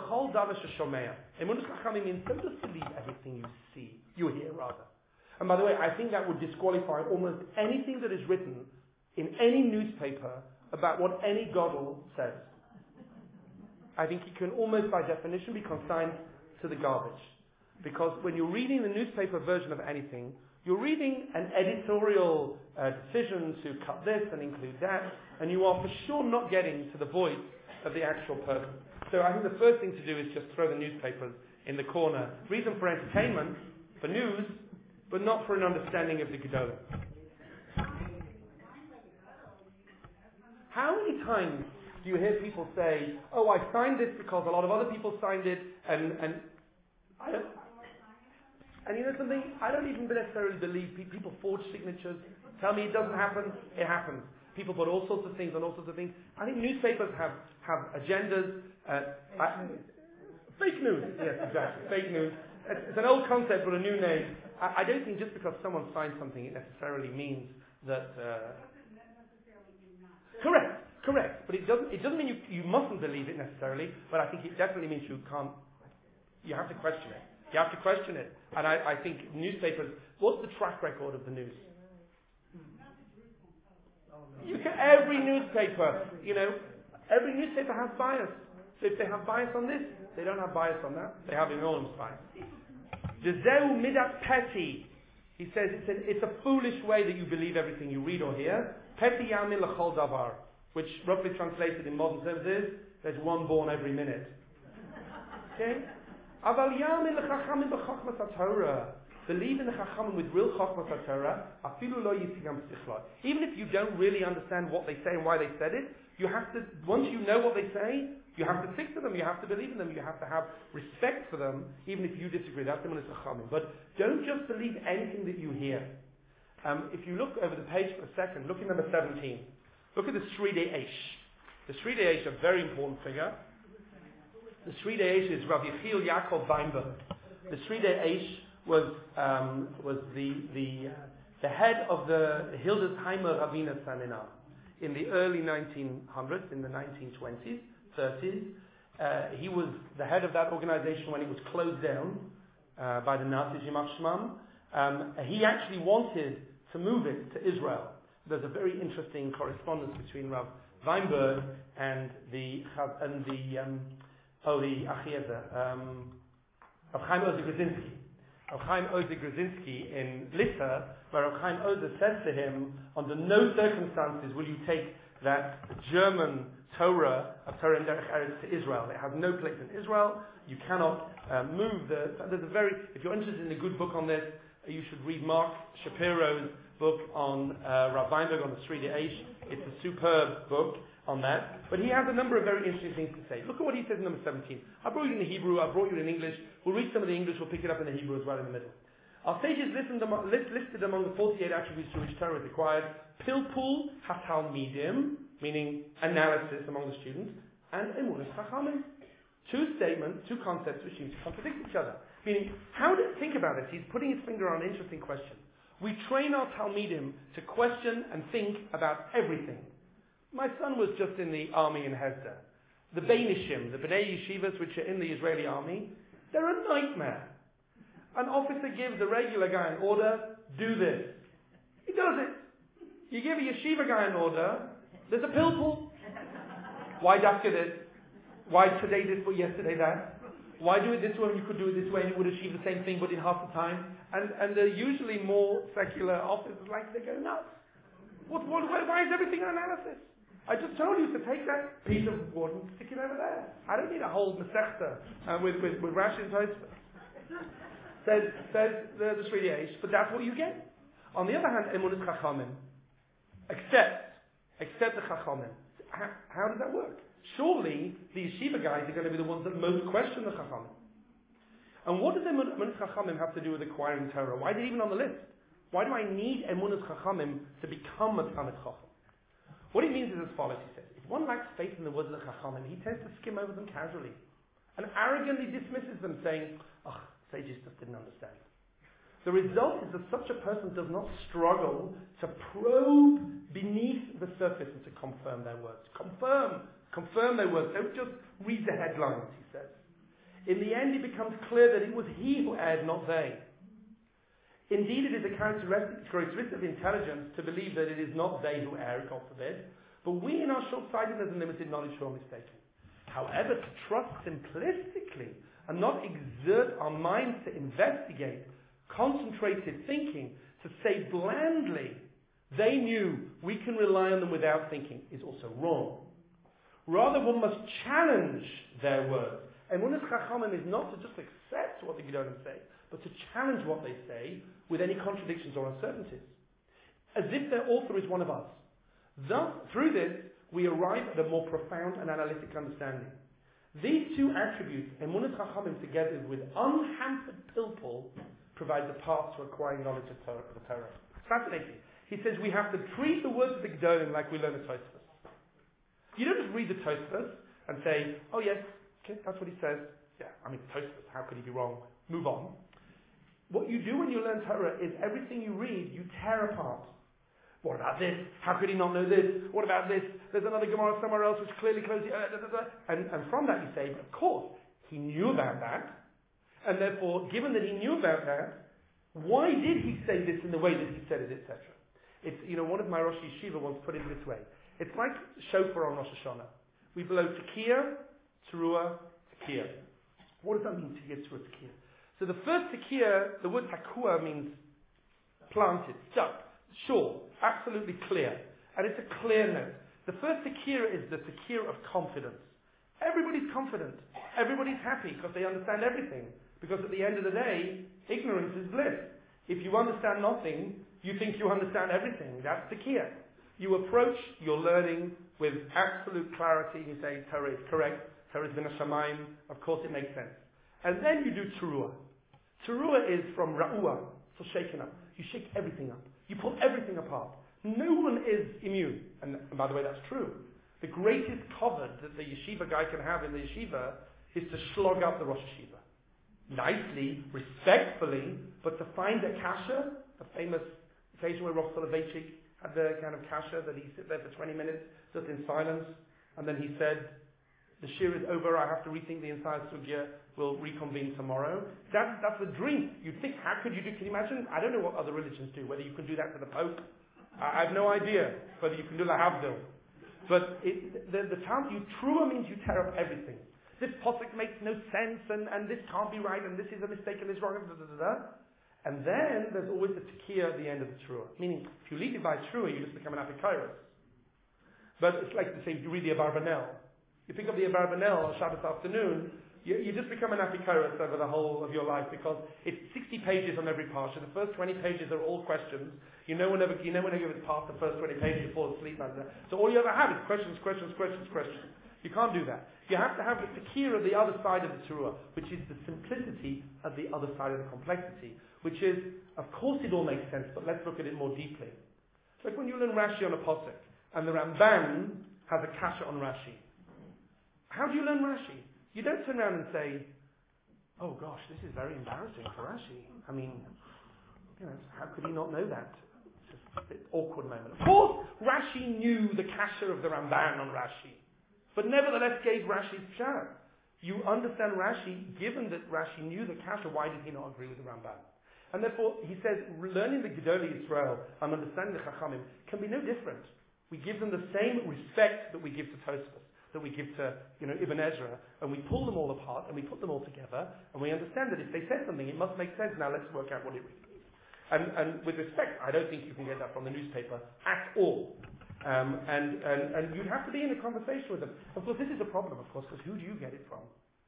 Chachamim means don't just believe everything you hear rather. And by the way, I think that would disqualify almost anything that is written in any newspaper about what any Gadol says. I think it can almost by definition be consigned to the garbage. Because when you're reading the newspaper version of anything, you're reading an editorial decision to cut this and include that, and you are for sure not getting to the voice of the actual person. So I think the first thing to do is just throw the newspapers in the corner. Read them for entertainment, for news, but not for an understanding of the Gedolah. How many times do you hear people say, "Oh, I signed this because a lot of other people signed it," and And you know something? I don't even necessarily believe people forge signatures. Tell me it doesn't happen, it happens. People put all sorts of things on all sorts of things. I think newspapers have agendas. Fake news. Yes, exactly. Fake news. It's an old concept with a new name. I don't think just because someone signs something, it necessarily means that... Correct. But it doesn't mean you mustn't believe it necessarily, but I think it definitely means you have to question it. You have to question it. And I think newspapers, what's the track record of the news? Every newspaper has bias. So if they have bias on this, they don't have bias on that. They have enormous bias. Jezeu midat peti. He says it's a foolish way that you believe everything you read or hear. Peti yamin l'chol davar, which roughly translated in modern terms is there's one born every minute. Okay? Aval yamin l'chachamim b'chachmas haTorah. Believe in the chachamim with real chachmas haTorah. Afilu lo yisigam sichla. Even if you don't really understand what they say and why they said it, you have to. Once you know what they say, you have to stick to them. You have to believe in them. You have to have respect for them, even if you disagree. That's the chachamim. But don't just believe anything that you hear. If you look over the page for a second, look at number 17. Look at the Sridei Eish. The Sridei Eish, a very important figure. The Sridei Eish is Rav Yechiel Yaakov Weinberg. The Sridei Eish was the head of the Hildesheimer Rabbiner Seminar in the early 1900s, in the 1920s, 30s. He was the head of that organization when it was closed down by the Nazis, Yimach Shmam. He actually wanted to move it to Israel. There's a very interesting correspondence between Rav Weinberg and the Achiezer, Rav Chaim Ozer Grzinski. Rav Chaim Ozer Grzinski in Lissa, where Rav Chaim Ozer said to him, under no circumstances will you take that German Torah of Torah and Derech Eretz to Israel. It has no place in Israel. You cannot move if you're interested in a good book on this, you should read Mark Shapiro's book on Rav Weinberg on the Sridei Eish. It's a superb book on that. But he has a number of very interesting things to say. Look at what he says in number 17. I brought you in the Hebrew, I brought you in English. We'll read some of the English, we'll pick it up in the Hebrew as well in the middle. Our sages listed among the 48 attributes to which Torah is required. Pilpul hatalmidim, meaning analysis among the students, and emunas chachamim. Two statements, two concepts which seem to contradict each other. Meaning, think about it. He's putting his finger on an interesting question. We train our Talmidim to question and think about everything. My son was just in the army in Hesder. The Beinishim, the Bnei Yeshivas which are in the Israeli army, they're a nightmare. An officer gives a regular guy an order, do this. He does it. You give a yeshiva guy an order, there's a pilpul. Why dafka this? Why today this but yesterday that? Why do it this way when you could do it this way and you would achieve the same thing but in half the time? And the usually more secular officers they go nuts. Why is everything an analysis? I just told you to take that piece of wood and stick it over there. I don't need a whole Masechta with Rashi and Tosfos. Says the Sridei Eish, but that's what you get. On the other hand, emunas chachamim. Accept the chachamim. How does that work? Surely the yeshiva guys are going to be the ones that most question the chachamim. And what does emunas chachamim have to do with acquiring Torah? Why is it even on the list? Why do I need emunas chachamim to become a talmid chacham? What he means is as follows, he says. If one lacks faith in the words of the chachamim, he tends to skim over them casually and arrogantly dismisses them, saying, sages just didn't understand. The result is that such a person does not struggle to probe beneath the surface and to confirm their words. Confirm their words. Don't just read the headlines, he says. In the end, it becomes clear that it was he who erred, not they. Indeed, it is a characteristic of intelligence to believe that it is not they who err, God forbid, but we in our short-sightedness and limited knowledge who are mistaken. However, to trust simplistically and not exert our minds to investigate, concentrated thinking, to say blandly, they knew, we can rely on them without thinking, is also wrong. Rather, one must challenge their words. And emunas chachamim is not to just accept what the Gedolim say, but to challenge what they say with any contradictions or uncertainties, as if their author is one of us. Thus, through this, we arrive at a more profound and analytic understanding. These two attributes, emunas chachamim together with unhampered pilpul, provides a path to acquiring knowledge of the Torah. It's fascinating. He says we have to treat the words of the Gedolim like we learn the Tosfos. You don't just read the Tosfos and say, oh yes, okay, that's what he says. Yeah, I mean, Tosfos, how could he be wrong? Move on. What you do when you learn Torah is everything you read, you tear apart. What about this? How could he not know this? What about this? There's another Gemara somewhere else which clearly closes. And from that you say, but of course, he knew about that. And therefore, given that he knew about that, why did he say this in the way that he said it, etc.? It's, one of my Rosh Yeshiva once put it this way. It's like shofar on Rosh Hashanah. We blow tekiah, teruah, tekiah. What does that mean, tekiah, teruah, tekiah? So the first tekiah, the word takua means planted, stuck, sure, absolutely clear. And it's a clear note. The first tekiah is the tekiah of confidence. Everybody's confident. Everybody's happy because they understand everything. Because at the end of the day, ignorance is bliss. If you understand nothing, you think you understand everything. That's tekiah. You approach your learning with absolute clarity. You say, Torah is correct. Torah is min hashamayim. Of course it makes sense. And then you do teruah. Teruah is from ra'uah, so shaken up. You shake everything up. You pull everything apart. No one is immune. And by the way, that's true. The greatest covet that the yeshiva guy can have in the yeshiva is to slog up the Rosh Yeshiva. Nicely, respectfully, but to find a kasha, a famous occasion where Rav Soloveitchik had the kind of kasha that he sit there for 20 minutes, just in silence, and then he said, the shir is over, I have to rethink the entire sugya, we'll reconvene tomorrow. That's the dream. You'd think, how could you do, can you imagine? I don't know what other religions do, whether you can do that to the Pope. I have no idea whether you can do la havdil. But the term you trua means you tear up everything. This posuk makes no sense, and this can't be right, and this is a mistake, and this is wrong, and then there's always the tekiah at the end of the trua. Meaning, if you leave it by trua, you just become an apikairos. But it's like to say, you read the Abarbanel. You pick up the Abarbanel on Shabbos afternoon, you just become an apikairos over the whole of your life, because it's 60 pages on every parsha. The first 20 pages are all questions. Whenever it's past the first 20 pages, you fall asleep. So all you ever have is questions. You can't do that. You have to have the tekiah of the other side of the teruah, which is the simplicity of the other side of the complexity, which is, of course it all makes sense, but let's look at it more deeply. Like when you learn Rashi on a posuk, and the Ramban has a kasha on Rashi. How do you learn Rashi? You don't turn around and say, oh gosh, this is very embarrassing for Rashi. I mean, how could he not know that? It's just a bit awkward moment. Of course, Rashi knew the kasha of the Ramban on Rashi, but nevertheless gave Rashi's pshat. You understand Rashi, given that Rashi knew the kasha, why did he not agree with the Ramban? And therefore, he says, learning the Gedolei Yisrael and understanding the Chachamim can be no different. We give them the same respect that we give to Tosfos, that we give to Ibn Ezra, and we pull them all apart and we put them all together, and we understand that if they said something, it must make sense. Now let's work out what it really means. And with respect, I don't think you can get that from the newspaper at all. And you'd have to be in a conversation with them. Of course, this is a problem, of course, because who do you get it from?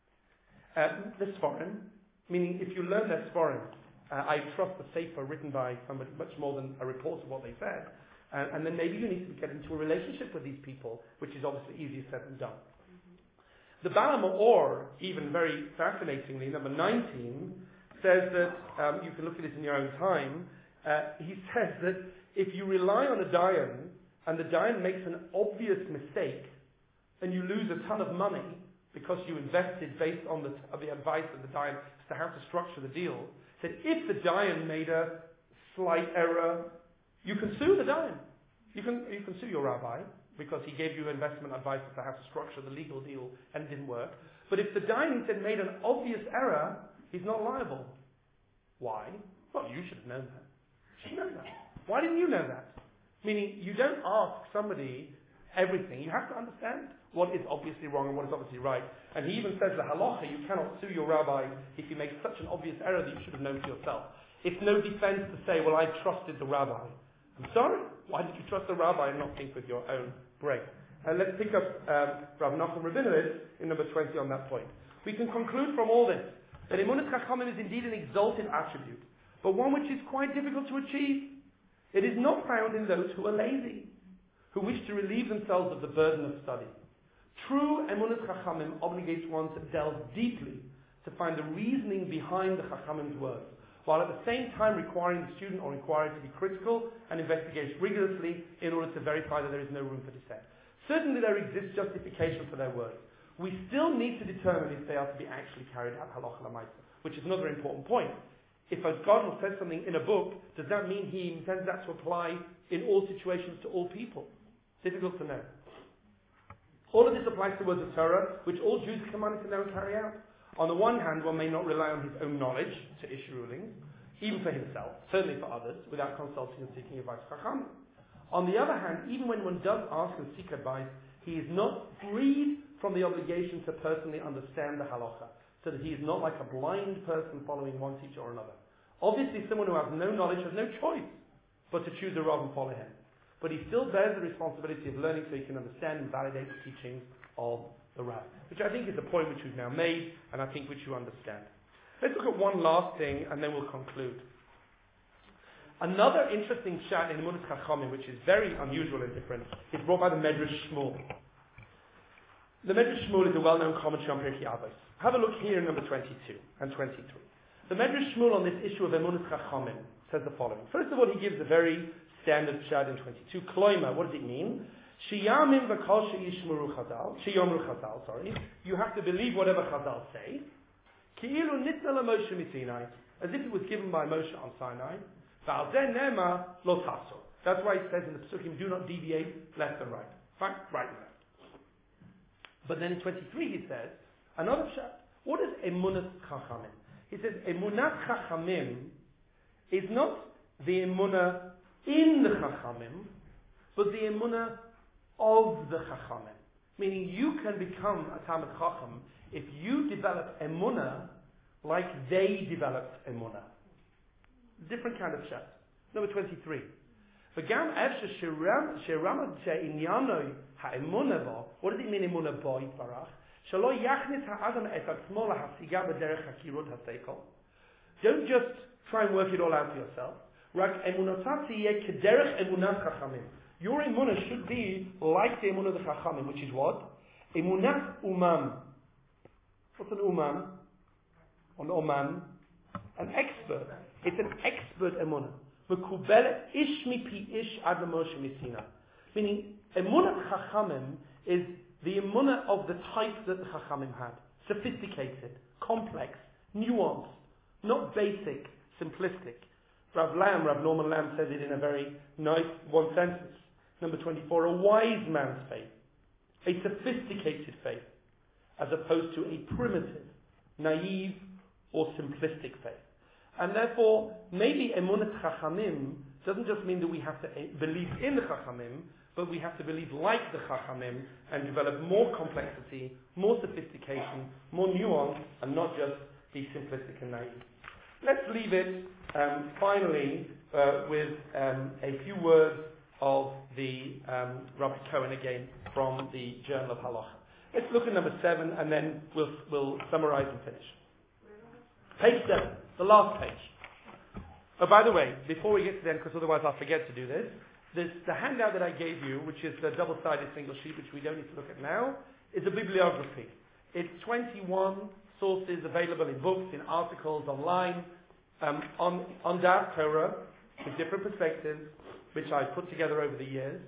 The Sforim, meaning if you learn their Sforim, I trust the sefer written by somebody much more than a report of what they said. And then maybe you need to get into a relationship with these people, which is obviously easier said than done. The Bala Ma'or, even very fascinatingly, number 19, says that, you can look at this in your own time, he says that if you rely on a dayan, and the dayan makes an obvious mistake, and you lose a ton of money because you invested based on the advice of the dayan as to how to structure the deal, that if the dayan made a slight error, you can sue the dayan. You can sue your rabbi because he gave you investment advice as to how to structure the legal deal and it didn't work. But if the dayan said made an obvious error, he's not liable. Why? Well, you should have known that. You should know that. Why didn't you know that? Meaning, you don't ask somebody everything. You have to understand what is obviously wrong and what is obviously right. And he even says the halacha, you cannot sue your rabbi if he makes such an obvious error that you should have known for yourself. It's no defense to say, well, I trusted the rabbi. I'm sorry. Why did you trust the rabbi and not think with your own brain? And let's pick up Rav Nachum Rabinowitz in number 20 on that point. We can conclude from all this that Emunat Chachamim is indeed an exalted attribute, but one which is quite difficult to achieve. It is not found in those who are lazy, who wish to relieve themselves of the burden of study. True Emunat Chachamim obligates one to delve deeply to find the reasoning behind the Chachamim's words. while at the same time requiring the student or inquirer to be critical and investigate rigorously in order to verify that there is no room for dissent. Certainly there exists justification for their words. We still need to determine if they are to be actually carried out halacha l'maisa, which is another important point. If a God says something in a book, does that mean he intends that to apply in all situations to all people? Difficult to know. All of this applies to words of Torah, which all Jews are commanded to know and carry out. On the one hand, one may not rely on his own knowledge to issue rulings, even for himself, certainly for others, without consulting and seeking advice from Chacham. On the other hand, even when one does ask and seek advice, he is not freed from the obligation to personally understand the halacha, so that he is not like a blind person following one teacher or another. Obviously, someone who has no knowledge has no choice but to choose a Rav and follow him. But he still bears the responsibility of learning so he can understand and validate the teachings of the Rav, which I think is a point which we've now made, and I think which you understand. Let's look at one last thing, and then we'll conclude. Another interesting chat in Emunas Chachamim, which is very unusual and different, is brought by the Medrash Shmuel. The Medrash Shmuel is a well-known commentary on Pirkei Avos. Have a look here in number 22 and 23. The Medrash Shmuel on this issue of Emunas Chachamim says the following. First of all, he gives a very standard shad in 22. Kloima, what does it mean? Sheyamim v'kol sheyishmuru chazal, sheyomru chazal, sorry. You have to believe whatever chazal say. Ki'ilu nitna la-Moshe miSinai, as if it was given by Moshe on Sinai. V'al zeh nema lo taso. That's why it says in the Pesukim, do not deviate left and right. Fine? Right and left. But then in 23 he says, another shad. What is Emunas Chachamim? He says, Emunat Chachamim is not the Emunah in the Chachamim, but the Emunah of the Chachamim. Meaning you can become a Talmid Chacham if you develop Emunah like they developed Emunah. Different kind of chat. Number 23. What does it mean Emunah bo Yitbarach? Don't just try and work it all out for yourself. Your emunah should be like the emunah of the Chachamim, which is what? Emunat umam. What's an umam? An oman? An expert. It's an expert emunah. Mekubele ish mi pi ish ad Moshe miSinai. Meaning, emunat Chachamim is the emunah of the type that the Chachamim had. Sophisticated, complex, nuanced, not basic, simplistic. Rav Norman Lamb says it in a very nice one sentence. Number 24, a wise man's faith, a sophisticated faith, as opposed to a primitive, naive, or simplistic faith. And therefore, maybe Emunat Chachamim doesn't just mean that we have to believe in the Chachamim, but we have to believe like the Chachamim and develop more complexity, more sophistication, more nuance, and not just be simplistic and naive. Let's leave it finally with a few words of the Rabbi Cohen again from the Journal of Halacha. Let's look at number 7 and then we'll summarize and finish. Page 7, the last page. Oh, by the way, before we get to the end, because otherwise I'll forget to do this, the handout that I gave you, which is the double-sided single sheet, which we don't need to look at now, is a bibliography. It's 21 sources available in books, in articles, online, on Daf Torah, with different perspectives, which I've put together over the years.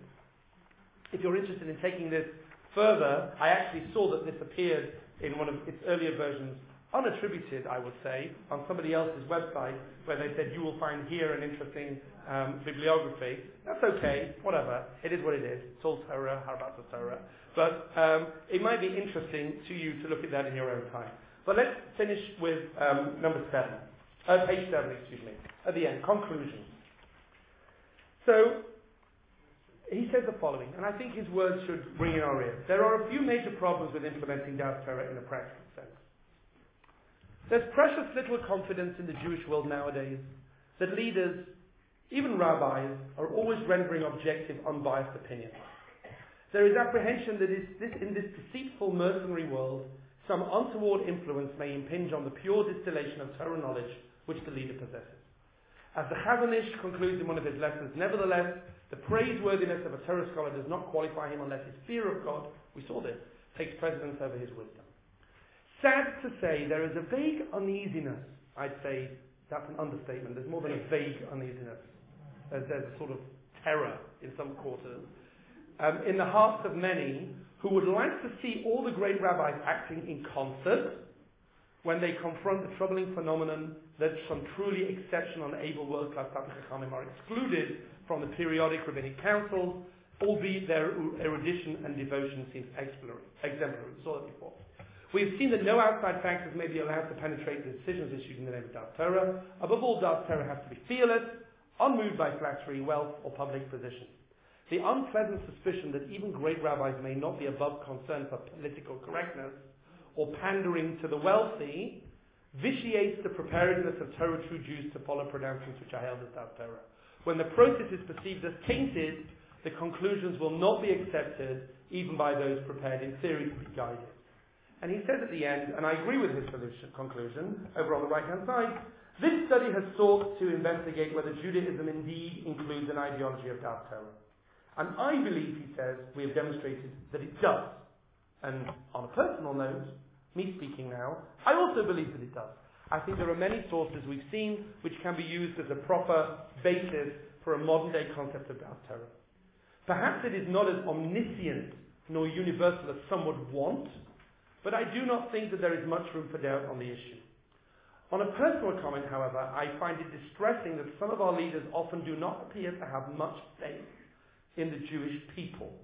If you're interested in taking this further, I actually saw that this appeared in one of its earlier versions, unattributed, I would say, on somebody else's website, where they said, you will find here an interesting bibliography. That's okay, whatever. It is what it is. It's all Torah, how about the Torah? But it might be interesting to you to look at that in your own time. But let's finish with number 7. Page 7, at the end, conclusions. So, he says the following, and I think his words should ring in our ears. There are a few major problems with implementing Daf Torah in a practical sense. There's precious little confidence in the Jewish world nowadays that leaders, even rabbis, are always rendering objective, unbiased opinions. There is apprehension that in this deceitful, mercenary world, some untoward influence may impinge on the pure distillation of Torah knowledge which the leader possesses. As the Chazon Ish concludes in one of his lessons, nevertheless, the praiseworthiness of a Torah scholar does not qualify him unless his fear of God, we saw this, takes precedence over his wisdom. Sad to say, there is a vague uneasiness, I'd say, That's an understatement. There's more than a vague uneasiness. There's a sort of terror in some quarters. In the hearts of many who would like to see all the great rabbis acting in concert when they confront the troubling phenomenon that some truly exceptional and able world-class Talmidei Chachamim are excluded from the periodic rabbinic councils, albeit their erudition and devotion seems exemplary. We saw that before. We have seen that no outside factors may be allowed to penetrate the decisions issued in the name of Das Torah. Above all, Das Torah has to be fearless, unmoved by flattery, wealth, or public position. The unpleasant suspicion that even great rabbis may not be above concern for political correctness or pandering to the wealthy vitiates the preparedness of Torah true Jews to follow pronouncements which are held as Das Torah. When the process is perceived as tainted, the conclusions will not be accepted even by those prepared in theory to be guided. And he says at the end, and I agree with his conclusion, over on the right-hand side, this study has sought to investigate whether Judaism indeed includes an ideology of Das Torah. And I believe, he says, we have demonstrated that it does. And on a personal note, me speaking now, I also believe that it does. I think there are many sources we've seen which can be used as a proper basis for a modern-day concept of Das Torah. Perhaps it is not as omniscient nor universal as some would want, but I do not think that there is much room for doubt on the issue. On a personal comment, however, I find it distressing that some of our leaders often do not appear to have much faith in the Jewish people.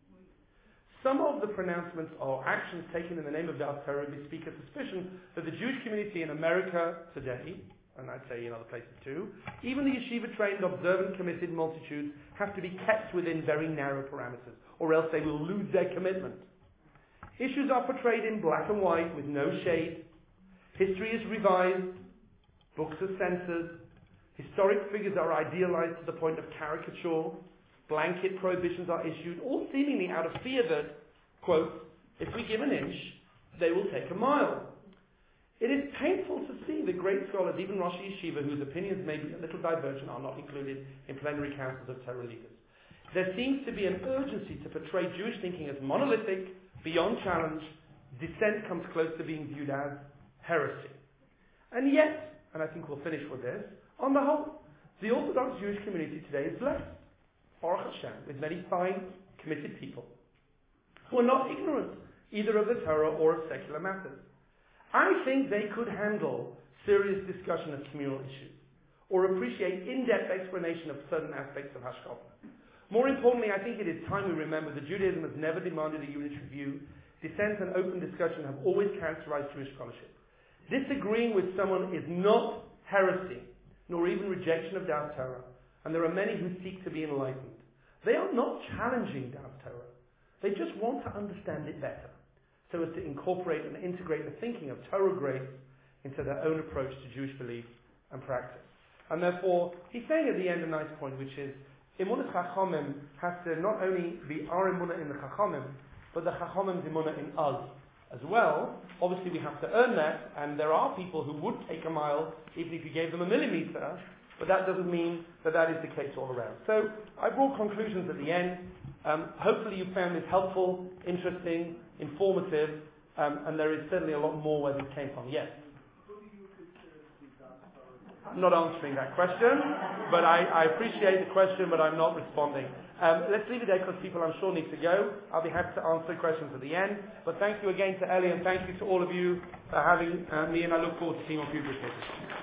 Some of the pronouncements or actions taken in the name of Das Torah bespeak a suspicion that the Jewish community in America today, and I'd say in other places too, even the yeshiva-trained, observant, committed multitudes have to be kept within very narrow parameters, or else they will lose their commitment. Issues are portrayed in black and white with no shade. History is revised. Books are censored. Historic figures are idealized to the point of caricature. Blanket prohibitions are issued, all seemingly out of fear that, quote, if we give an inch, they will take a mile. It is painful to see the great scholars, even Rosh Yeshiva, whose opinions may be a little divergent, are not included in plenary councils of Torah leaders. There seems to be an urgency to portray Jewish thinking as monolithic, beyond challenge. Dissent comes close to being viewed as heresy. And yet, and I think we'll finish with this, on the whole, the Orthodox Jewish community today is blessed, Baruch Hashem, with many fine, committed people who are not ignorant either of the Torah or of secular matters. I think they could handle serious discussion of communal issues or appreciate in-depth explanation of certain aspects of Hashkafa. More importantly, I think it is time we remember that Judaism has never demanded a unitary view. Dissent and open discussion have always characterized Jewish scholarship. Disagreeing with someone is not heresy, nor even rejection of Das Torah, and there are many who seek to be enlightened. They are not challenging Das Torah. They just want to understand it better, so as to incorporate and integrate the thinking of Torah grace into their own approach to Jewish belief and practice. And therefore, he's saying at the end a nice point, which is, Emunah Chachamim has to not only be our emunah in the Chachamim, but the Chachamim's emunah in us as well. Obviously we have to earn that, and there are people who would take a mile even if you gave them a millimeter, but that doesn't mean that that is the case all around. So I brought conclusions at the end. Hopefully you found this helpful, interesting, informative, and there is certainly a lot more where this came from. Yes? I'm not answering that question, but I appreciate the question, but I'm not responding. Let's leave it there because people I'm sure need to go. I'll be happy to answer questions at the end. But thank you again to Ellie, and thank you to all of you for having me, and I look forward to seeing you on future occasions.